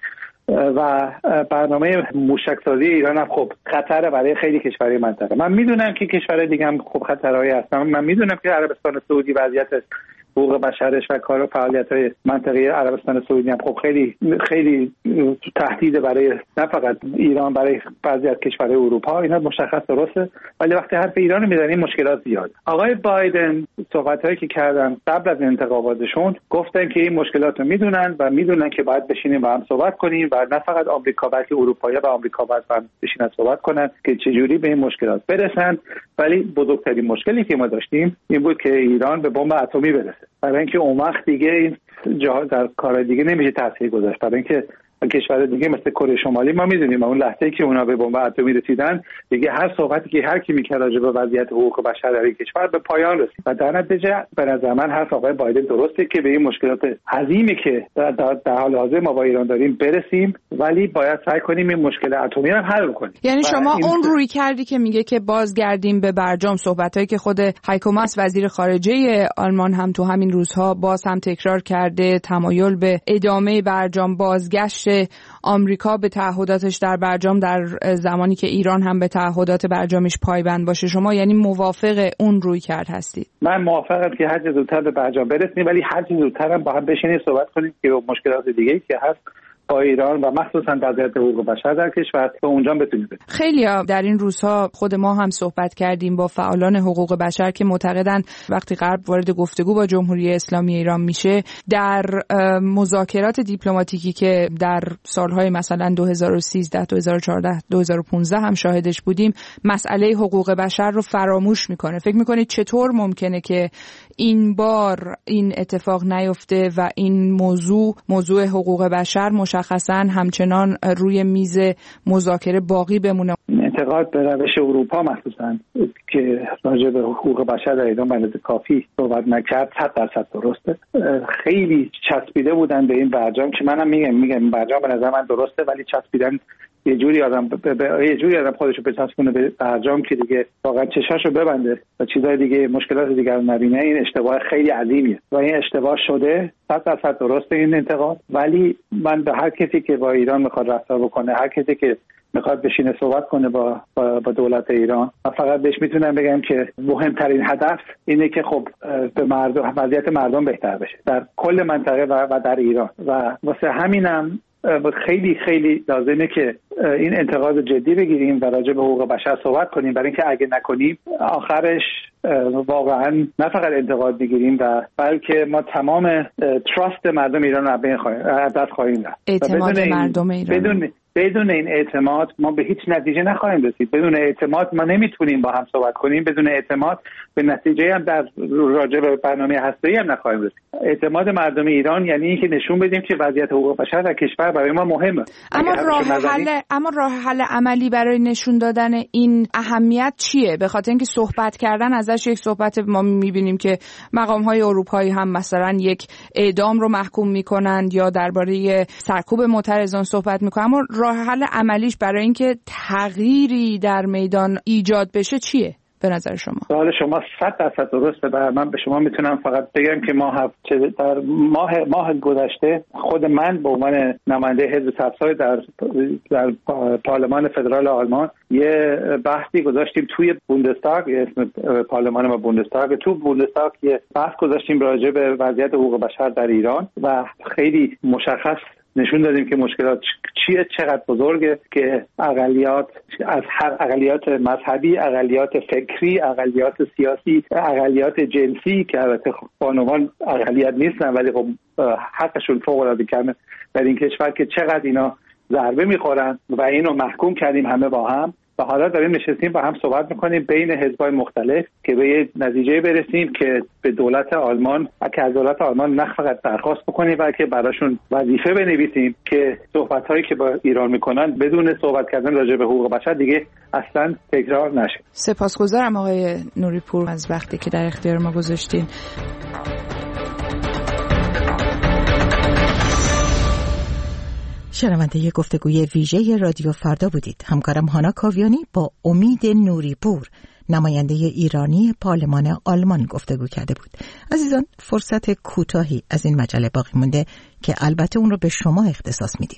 و برنامه موشکسازی ایران هم خب خطر برای خیلی کشورهای منطقه. من میدونم که کشورهای دیگه هم خب خطرهایی هستن. من میدونم که عربستان سعودی وضعیت حقوق بشرش و کار و فعالیت‌های منطقه عربستان سعودی هم خب خیلی خیلی تهدید برای نه فقط ایران، برای بعضی از کشورهای اروپا. اینا مشخص درسته، ولی وقتی حرف ایران میزنیم مشکلات زیاد. آقای بایدن صحبتایی که کردن قبل از انتخاباتشون گفتن که این مشکلات رو میدونن و میدونن که باید بشینیم با هم صحبت کنیم و نه فقط آمریکا بلکه اروپایی و آمریکا باید با هم بشینن صحبت کنن که چجوری به این مشکلات برسن. ولی بزرگترین مشکلی که ما داشتیم این بود که ایران به بمب اتمی برسه. برای اینکه اون وقت دیگه این جا در کار دیگه نمیشه تاثیر گذاشت. برای اینکه کشور دیگه مثل کره شمالی ما میدونیم اون لحظه‌ای که اونا به بمب اتمی رسیدن دیگه هر صحبتی که هر کی میکرد راجع به وضعیت حقوق بشر در این کشور به پایان رسید و در نتیجه به نظر من حرف آقای بایدن درسته که به این مشکلات عظیمی که در, در, در حال حاضر ما با ایران داریم برسیم، ولی باید سعی کنیم این مشکل اتمی رو حل کنیم.
یعنی شما اون روی کردی که میگه که بازگردیم به برجام، صحبتایی که خود هایکو ماس وزیر خارجه آلمان هم تو همین روزها باز هم تکرار کرده، تمایل به ادامه برجام، بازگشت آمریکا به تعهداتش در برجام در زمانی که ایران هم به تعهدات برجامش پایبند باشه. شما یعنی موافق اون روی کرد هستید؟
من موافقم که هر چه زودتر به برجام برسیم، ولی هر چه زودتر هم با هم بشینیم صحبت کنیم که مشکلات دیگه‌ای که هست با ایران و مخصوصا وضعیت حقوق بشر در کشور به اونجا بتونیم برسیم.
خیلی در این روزها خود ما هم صحبت کردیم با فعالان حقوق بشر که معتقدن وقتی غرب وارد گفتگو با جمهوری اسلامی ایران میشه، در مذاکرات دیپلماتیکی که در سالهای مثلا دو هزار و سیزده، دو هزار و چهارده، دو هزار و پانزده هم شاهدش بودیم، مسئله حقوق بشر رو فراموش میکنه. فکر میکنید چطور ممکنه که این بار این اتفاق نیفته و این موضوع موضوع حقوق بشر مشخصاً همچنان روی میز مذاکره باقی بمونه.
انتقاد به روش اروپا مخصوصاً که راجع به حقوق بشر در ایران به اندازه کافی صحبت نکرد صد درصد درسته. خیلی چسبیده بودن به این برجام که منم میگم میگم برجام به نظر من درسته، ولی چسبیدن یه جوری آدم ب... ب... یه جوری آدم خودشو بچسبونه به برجام که دیگه واقعا چشاشو ببنده و چیزای دیگه مشکلات دیگر رو نبینه. این اشتباه خیلی عظیمیه و این اشتباه شده. صد درصد درسته این انتقاد، ولی من به هر کسی که با ایران میخواد رفتار بکنه، هر کسی که میخواد بشینه صحبت کنه با با, با دولت ایران، و فقط بهش میتونم بگم که مهمترین هدف اینه که خب به مردم وضعیت مردم بهتر بشه در کل منطقه و, و در ایران، و واسه همینم خیلی خیلی لازمه که این انتقاد جدی بگیریم و راجع به حقوق بشر صحبت کنیم، برای اینکه اگه نکنیم آخرش واقعا نه فقط انتقاد بگیریم و بلکه ما تمام تراست مردم ایران رو بین خواهیم دست خواهیم رفت.
اعتماد مردم ایران
بدون بدون این اعتماد ما به هیچ نتیجه نخواهیم رسید. بدون اعتماد ما نمیتونیم با هم صحبت کنیم. بدون اعتماد به نتیجه هم در راجع به برنامه هسته‌ای هم نخواهیم رسید. اعتماد مردم ایران یعنی اینکه نشون بدیم که وضعیت حقوق بشر در کشور برای ما مهمه.
اما راه حل اما راه حل عملی برای نشون دادن این اهمیت چیه؟ به خاطر اینکه صحبت کردن ازش یک صحبت ما میبینیم که مقام‌های اروپایی هم مثلا یک اعدام رو محکوم میکنند یا درباره سرکوب معترضان صحبت میکنن، اما راه حل عملیش برای اینکه تغییری در میدان ایجاد بشه چیه به نظر شما؟
سوال شما صد درصد درسته و من به شما میتونم فقط بگم که ما در ماه ماه گذشته خود من به عنوان نماینده حزب سبزهای در در پارلمان فدرال آلمان یه بحثی گذاشتیم توی بوندستاگ، اسم پارلمان ما بوندستاگ، تو بوندستاگ یه بحث گذاشتیم راجع به وضعیت حقوق بشر در ایران و خیلی مشخص نشون دادیم که مشکلات چیه، چقدر بزرگه که اقلیت از هر اقلیت مذهبی، اقلیت فکری، اقلیت سیاسی، اقلیت جنسی که البته بانوان اقلیت نیستن ولی خب حقشون فوق العاده کمه در این کشور، که چقدر اینا ضربه میخورن و اینو محکوم کردیم همه با هم و حالا داریم نشستیم با هم صحبت میکنیم بین حزب‌های مختلف که به یه نتیجه برسیم که به دولت آلمان که از دولت آلمان نه فقط درخواست بکنیم بلکه براشون وظیفه بنویسیم که صحبت‌هایی که با ایران میکنن بدون صحبت کردن راجع به حقوق بشر دیگه اصلا تکرار نشه.
سپاسگزارم آقای نوری پور از وقتی که در اختیار ما گذاشتین.
شنونده گفتگوی ویژه رادیو فردا بودید. همکارم هانا کاویانی با امید نوری پور، نماینده ایرانی پارلمان آلمان گفتگو کرده بود. عزیزان، فرصت کوتاهی از این مجله باقی مونده که البته اون رو به شما اختصاص میدیم.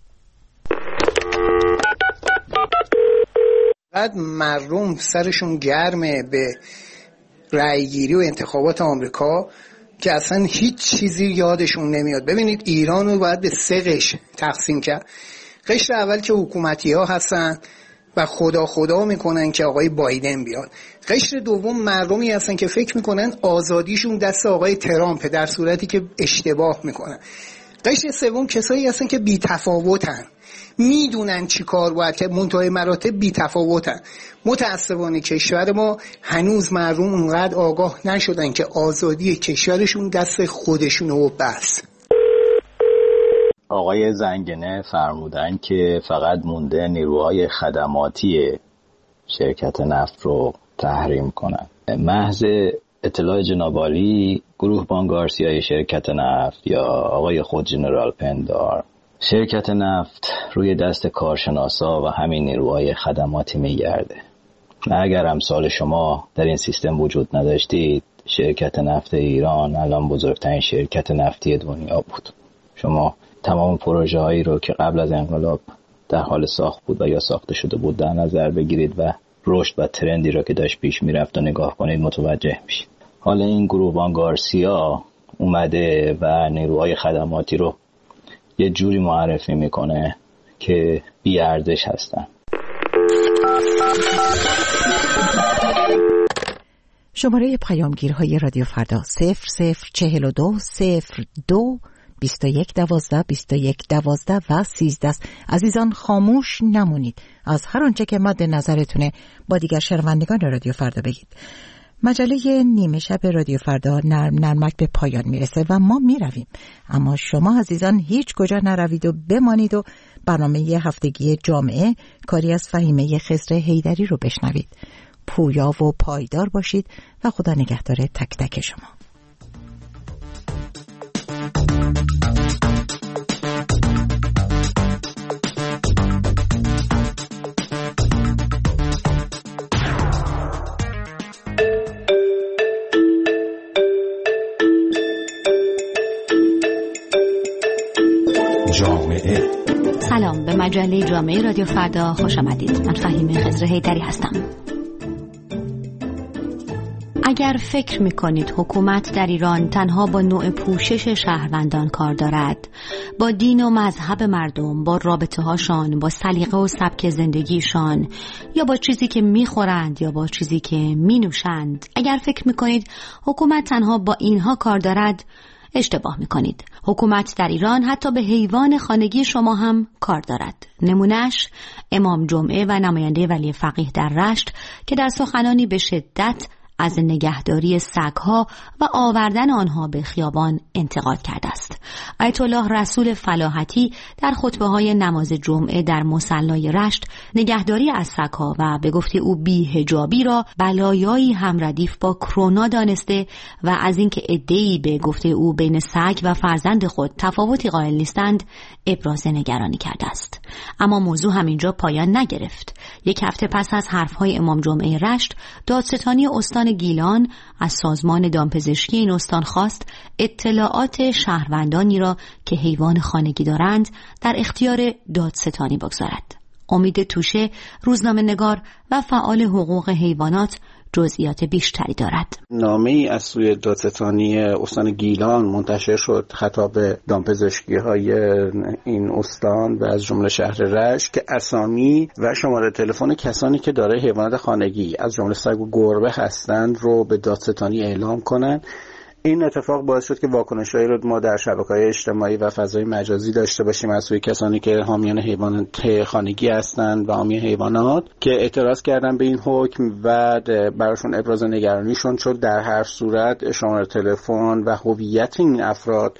بعد مردم سرشون گرمه به رأیگیری و انتخابات آمریکا که اصلا هیچ چیزی یادشون نمیاد. ببینید ایران رو باید به سه قشر تقسیم کرد. قشر اول که حکومتی ها هستن و خدا خدا میکنن که آقای بایدن بیاد. قشر دوم مردمی هستن که فکر میکنن آزادیشون دست آقای ترامپ در صورتی که اشتباه میکنن. قشر سوم کسایی هستن که بی تفاوتن، میدونن چی کار باید که منتهای مراتب بی تفاوتن. متاسفانه کشور ما هنوز مردم اونقدر آگاه نشدن که آزادی کشورشون دست خودشونه و بس.
آقای زنگنه فرمودن که فقط مونده نیروهای خدماتی شرکت نفت رو تحریم کنن. محض اطلاع جناب عالی، گروه بانگارسیای شرکت نفت یا آقای خود جنرال پندار، شرکت نفت روی دست کارشناسا و همین نیروهای خدماتی میگرده. اگر امثال شما در این سیستم وجود نداشتید، شرکت نفت ایران الان بزرگترین شرکت نفتی دنیا بود. شما تمام پروژه هایی رو که قبل از انقلاب در حال ساخت بود و یا ساخته شده بود در نظر بگیرید و رشد و ترندی رو که داشت پیش میرفت و نگاه کنید متوجه میشید. حالا این گروه گارسیا اومده و نیروهای خدماتی رو یه جوری معرفی میکنه که بی ارزش هستن.
شماره پیامگیرهای رادیو فردا صفر صفر چهل و دو صفر دو بیست و یک دوازده بیست و یک دوازده و سیزده. عزیزان خاموش نمونید، از هر آنچه که مد نظرتونه با دیگر شنوندگان رادیو فردا بگید. مجله نیمه شب رادیو فردا نرم نرمک به پایان میرسه و ما میرویم، اما شما عزیزان هیچ کجا نروید و بمانید و برنامه هفتگی جامعه کاری از فهیمه خضر حیدری رو بشنوید. پویا و پایدار باشید و خدا نگهدار تک تک شما.
جامعه. سلام، به مجله جامعه رادیو فردا خوش آمدید. من فهیمه خضر حیدری هستم. اگر فکر می‌کنید حکومت در ایران تنها با نوع پوشش شهروندان کار دارد، با دین و مذهب مردم، با رابطه‌هاشان، با سلیقه و سبک زندگیشان، یا با چیزی که می‌خورند یا با چیزی که می‌نوشند، اگر فکر می‌کنید حکومت تنها با اینها کار دارد، اشتباه میکنید. حکومت در ایران حتی به حیوان خانگی شما هم کار دارد. نمونهش امام جمعه و نماینده ولی فقیه در رشت که در سخنانی به شدت از نگهداری سگ‌ها و آوردن آنها به خیابان انتقاد کرده است. آیت الله رسول فلاحتی در خطبه‌های نماز جمعه در مصلی رشت نگهداری از سگ‌ها و به گفته او بی‌حجابی را بلایایی هم ردیف با کرونا دانسته و از اینکه عده‌ای به گفته او بین سگ و فرزند خود تفاوتی قائل نیستند ابراز نگرانی کرده است. اما موضوع همینجا پایان نگرفت. یک هفته پس از حرف‌های امام جمعه رشت، دادستانی استان گیلان از سازمان دامپزشکی این استان خواست اطلاعات شهروندانی را که حیوان خانگی دارند در اختیار دادستانی بگذارد. امید توشه، روزنامه‌نگار و فعال حقوق حیوانات، جزئیات بیشتری دارد.
نامه‌ای از سوی دادستانی استان گیلان منتشر شد خطاب دامپزشکی‌های این استان و از جمله شهر رشت که اسامی و شماره تلفن کسانی که دارای حیوانات خانگی از جمله سگ و گربه هستند رو به دادستانی اعلام کنند. این اتفاق باعث شد که واکنش‌هایی رو ما در شبکه‌های اجتماعی و فضای مجازی داشته باشیم از سوی کسانی که حامیان حیوانات خانگی هستند و حامی حیوانات که اعتراض کردن به این حکم و براشون ابراز نگرانیشون شد. در هر صورت شماره تلفن و هویت این افراد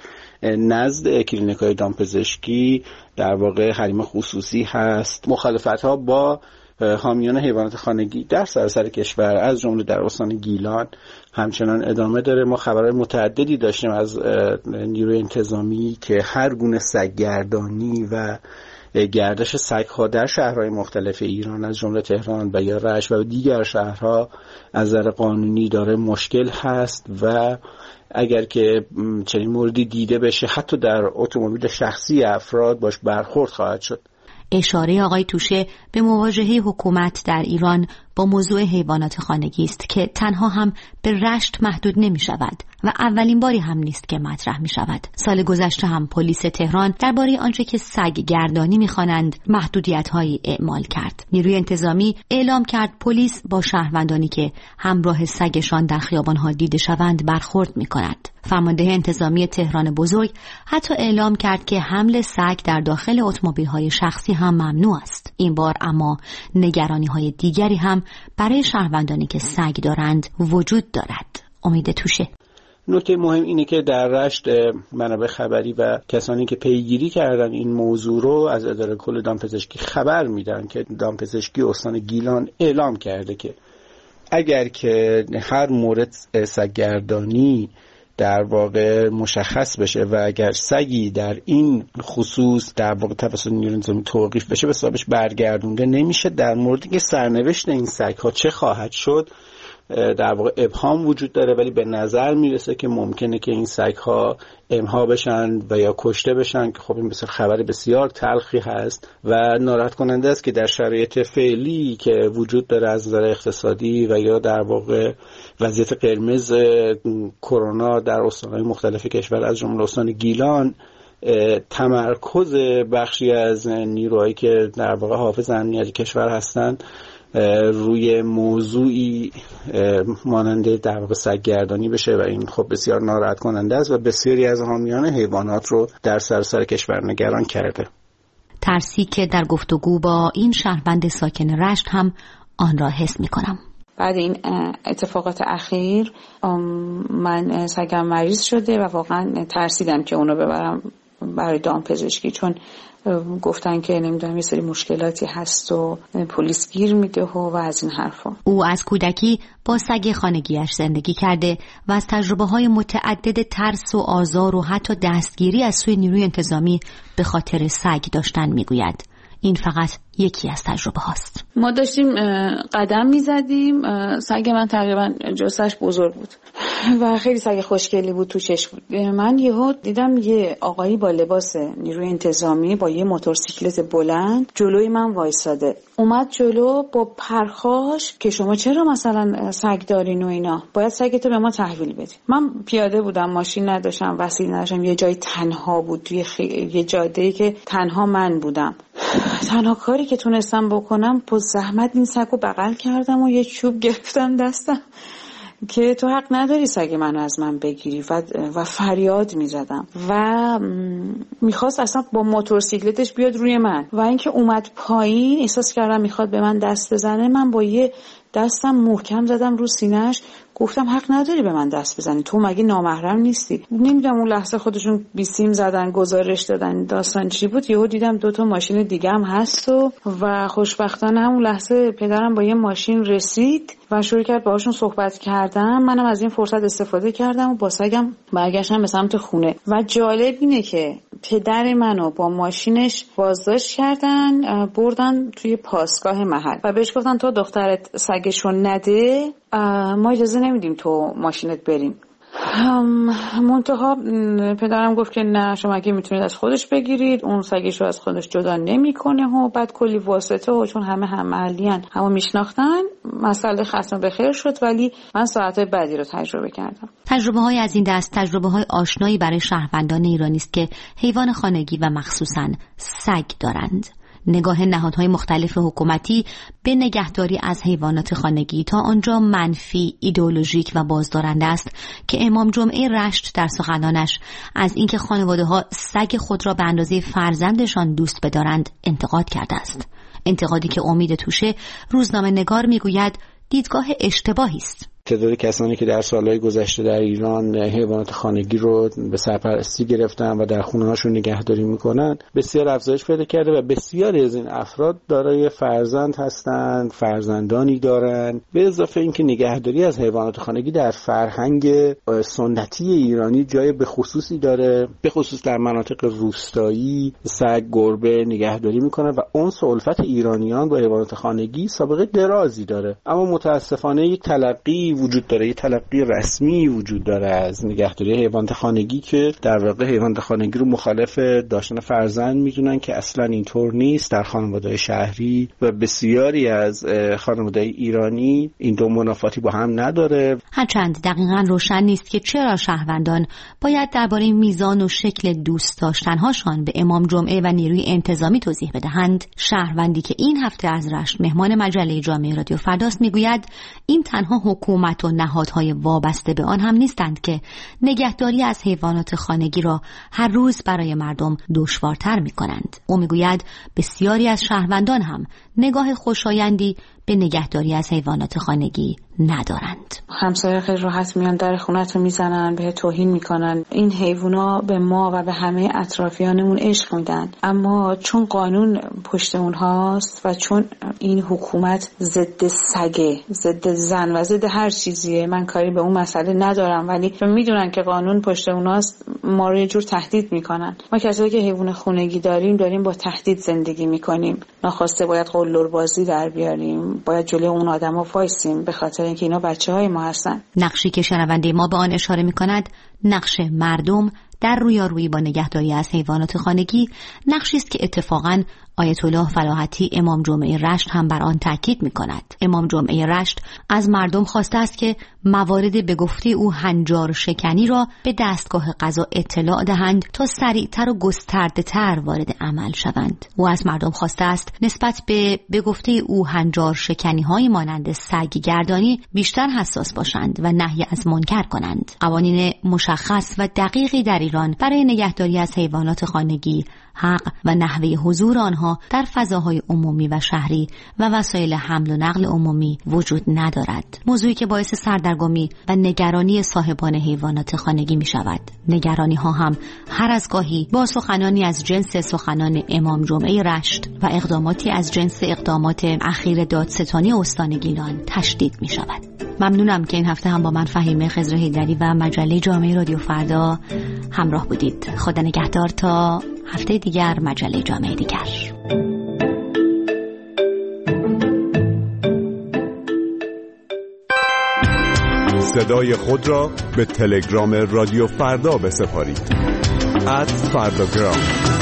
نزد کلینیک‌های دامپزشکی در واقع حریم خصوصی هست. مخالفت‌ها با حامیان حیوانات خانگی در سراسر کشور از جمله در استان گیلان همچنان ادامه داره. ما خبرهای متعددی داشتیم از نیروی انتظامی که هر گونه سگ‌گردانی و گردش سگ‌ها در شهرهای مختلف ایران از جمله تهران و یا رشت و دیگر شهرها از نظر قانونی داره مشکل هست و اگر که چنین موردی دیده بشه حتی در اتومبیل شخصی افراد باش برخورد خواهد شد.
اشاره آقای توشه به مواجهه حکومت در ایران با موضوع حیوانات خانگی است که تنها هم به رشت محدود نمی شود و اولین باری هم نیست که مطرح می شود. سال گذشته هم پلیس تهران درباره آنچه که سگ گردانی می خوانند محدودیت هایی اعمال کرد. نیروی انتظامی اعلام کرد پلیس با شهروندانی که همراه سگشان در خیابان ها دیده شوند برخورد می کند. فرمانده انتظامی تهران بزرگ حتی اعلام کرد که حمل سگ در داخل اتومبیل‌های شخصی هم ممنوع است. این بار اما نگرانی‌های دیگری هم برای شهروندانی که سگ دارند وجود دارد. امید توشه.
نکته مهم اینه که در رشت منابع خبری و کسانی که پیگیری کردن این موضوع رو از اداره کل دامپزشکی خبر میدن که دامپزشکی استان گیلان اعلام کرده که اگر که هر مورد سگ‌گردانی در واقع مشخص بشه و اگر سگی در این خصوص در واقع توسط نیروی انتظامی توقیف بشه به حسابش برگردونده نمیشه. در موردی که سرنوشت این سگ‌ها چه خواهد شد در واقع ابهام وجود داره، ولی به نظر میرسه که ممکنه که این سگ‌ها امها بشن و یا کشته بشن که خب این بسیار خبر بسیار تلخی هست و ناراحت کننده است که در شرایط فعلی که وجود داره از نظر اقتصادی و یا در واقع وضعیت قرمز کرونا در استان‌های مختلف کشور از جمله استان گیلان تمرکز بخشی از نیروهایی که در واقع حافظ امنیتی کشور هستند روی موضوعی مانند در واقع سگ‌گردانی بشه و این خب بسیار ناراحت کننده است و بسیاری از حامیان حیوانات رو در سراسر کشور نگران کرده.
ترسی که در گفتگو با این شهروند ساکن رشت هم آن را حس می‌کنم.
بعد این اتفاقات اخیر من سگم مریض شده و واقعا ترسیدم که اونو ببرم برای دامپزشکی، چون گفتن که نمیدونم یه سری مشکلاتی هست و پلیس گیر میده و از این حرفا.
او از کودکی با سگ خانگیش زندگی کرده و از تجربه‌های متعدد ترس و آزار و حتی دستگیری از سوی نیروی انتظامی به خاطر سگ داشتن میگوید. این فقط یکی از تجربه هاست.
ما داشتیم قدم میزدیم، سگ من تقریبا جثه‌اش بزرگ بود و خیلی سگ خوشگلی بود، تو چشم بود. من یهو دیدم یه آقایی با لباس نیروی انتظامی با یه موتورسیکلت بلند جلوی من وایساده. اومد جلو با پرخاش که شما چرا مثلا سگ دارین و اینا، باید سگتو به ما تحویل بدی. من پیاده بودم، ماشین نداشتم، وسیله نداشتم، یه جای تنها بود توی خی... یه جاده‌ای که تنها من بودم. تنها کاری که تونستم بکنم با زحمت این سگو بغل کردم و یه چوب گرفتم دستم که تو حق نداری سگ منو از من بگیری و, و فریاد میزدم و میخواست اصلا با موتورسیکلتش بیاد روی من و اینکه اومد پایین احساس کردم میخواد به من دست بزنه. من با یه دستم محکم زدم رو سینه‌اش، گفتم حق نداری به من دست بزنی، تو مگه نامحرم نیستی؟ نمیدونم اون لحظه خودشون بیسیم زدن، گزارش دادن داستان چی بود. یهو دیدم دو تا ماشین دیگه هم هست و و خوشبختانه همون لحظه پدرم با یه ماشین رسید و شروع کرد باهاشون صحبت کردم. منم از این فرصت استفاده کردم و با سگم برگشتم به سمت خونه. و جالب اینه که پدر منو با ماشینش بازداشت کردن، بردن توی پاسگاه محل و بهش گفتن تو دخترت سگشو نده، ما اجازه نمیدیم تو ماشینت بریم. منتها پدرم گفت که نه، شما اگه میتونید از خودش بگیرید، اون سگش رو از خودش جدا نمیکنه و بعد کلی واسطه و چون همه هم محلیان همو میشناختن مسئله ختم به خیر شد. ولی من ساعتهای بعدی رو تجربه کردم.
تجربه های از این دست تجربه های آشنایی برای شهروندان ایرانی است که حیوان خانگی و مخصوصاً سگ دارند. نگاه نهادهای مختلف حکومتی به نگهداری از حیوانات خانگی تا آنجا منفی، ایدئولوژیک و بازدارنده است که امام جمعه رشت در سخنانش از اینکه خانواده‌ها سگ خود را به اندازه فرزندشان دوست بدارند انتقاد کرده است. انتقادی که امید توشه روزنامه نگار میگوید دیدگاه اشتباهی است.
تعداد کسانی که در سالهای گذشته در ایران حیوانات خانگی رو به سرپرستی گرفتن و در خونه‌هاشون نگهداری میکنن بسیار افزایش پیدا کرده و بسیاری از این افراد دارای فرزند هستند، فرزندانی دارند. به اضافه اینکه نگهداری از حیوانات خانگی در فرهنگ سنتی ایرانی جای به خصوصی داره، به خصوص در مناطق روستایی سگ، گربه نگهداری میکنن و انس و الفت ایرانیان با حیوانات خانگی سابقه درازی داره. اما متاسفانه یک تلقی وجود داره، یه تلقی رسمی وجود داره از نگهداری حیوانات خانگی که در واقع حیوانات خانگی رو مخالف داشتن فرزند میدونن که اصلا اینطور نیست. در خانواده‌های شهری و بسیاری از خانواده‌های ایرانی این دو منافاتی با هم نداره.
هرچند دقیقاً روشن نیست که چرا شهروندان باید درباره میزان و شکل دوست داشتن‌هاشان به امام جمعه و نیروی انتظامی توضیح بدهند. شهروندی که این هفته از رشت مهمان مجله جامعه رادیو فرداست میگوید این تنها حکومت و نهادهای وابسته به آن هم نیستند که نگهداری از حیوانات خانگی را هر روز برای مردم دشوارتر می کنند. او می گوید بسیاری از شهروندان هم نگاه خوشایندی به نگهداری از حیوانات خانگی ندارند.
همسایه خیلی راحت میان در خونت رو میزنن، به توهین میکنن. این حیوونا به ما و به همه اطرافیانمون عشق میدن، اما چون قانون پشت اونهاست و چون این حکومت ضد سگه، ضد زن و ضد هر چیزیه، من کاری به اون مسئله ندارم، ولی چون میدونن که قانون پشت اونهاست ما رو یه جور تهدید میکنن. ما کسایی که حیوان خونگی داریم داریم با تهدید زندگی میکنیم. ناخواسته باید قلدر بازی در بیاریم، باید جلوی اون آدما وایسیم به خاطر اینکه اینا بچه‌های ما هستن.
نقشی که شنونده ما به آن اشاره می‌کند نقش مردم در رویارویی با نگهداری از حیوانات خانگی، نقشی است که اتفاقاً آیت الله فلاحتی امام جمعه رشت هم بر آن تاکید می‌کند. امام جمعه رشت از مردم خواسته است که موارد به گفته او هنجار شکنی را به دستگاه قضا اطلاع دهند تا سریعتر و گسترده‌تر وارد عمل شوند. او از مردم خواسته است نسبت به به گفته او هنجار شکنی‌های مانند سگ گردانی بیشتر حساس باشند و نهی از منکر کنند. قوانین مشخص و دقیقی در ایران برای نگهداری از حیوانات خانگی، حق و نحوه حضور آنها ها در فضاهای عمومی و شهری و وسایل حمل و نقل عمومی وجود ندارد. موضوعی که باعث سردرگمی و نگرانی صاحبان حیوانات خانگی می شود. نگرانی ها هم هر از گاهی با سخنانی از جنس سخنان امام جمعه رشت و اقداماتی از جنس اقدامات اخیر دادستانی استان گیلان تشدید می شود. ممنونم که این هفته هم با من فهیمه خضر حیدری و مجله جامعه رادیو فردا همراه بودید. خدا نگهدار تا هفته دیگر، مجله جامعه دیگر.
صدای خود را به تلگرام رادیو فردا بسپارید. ات فرداگرام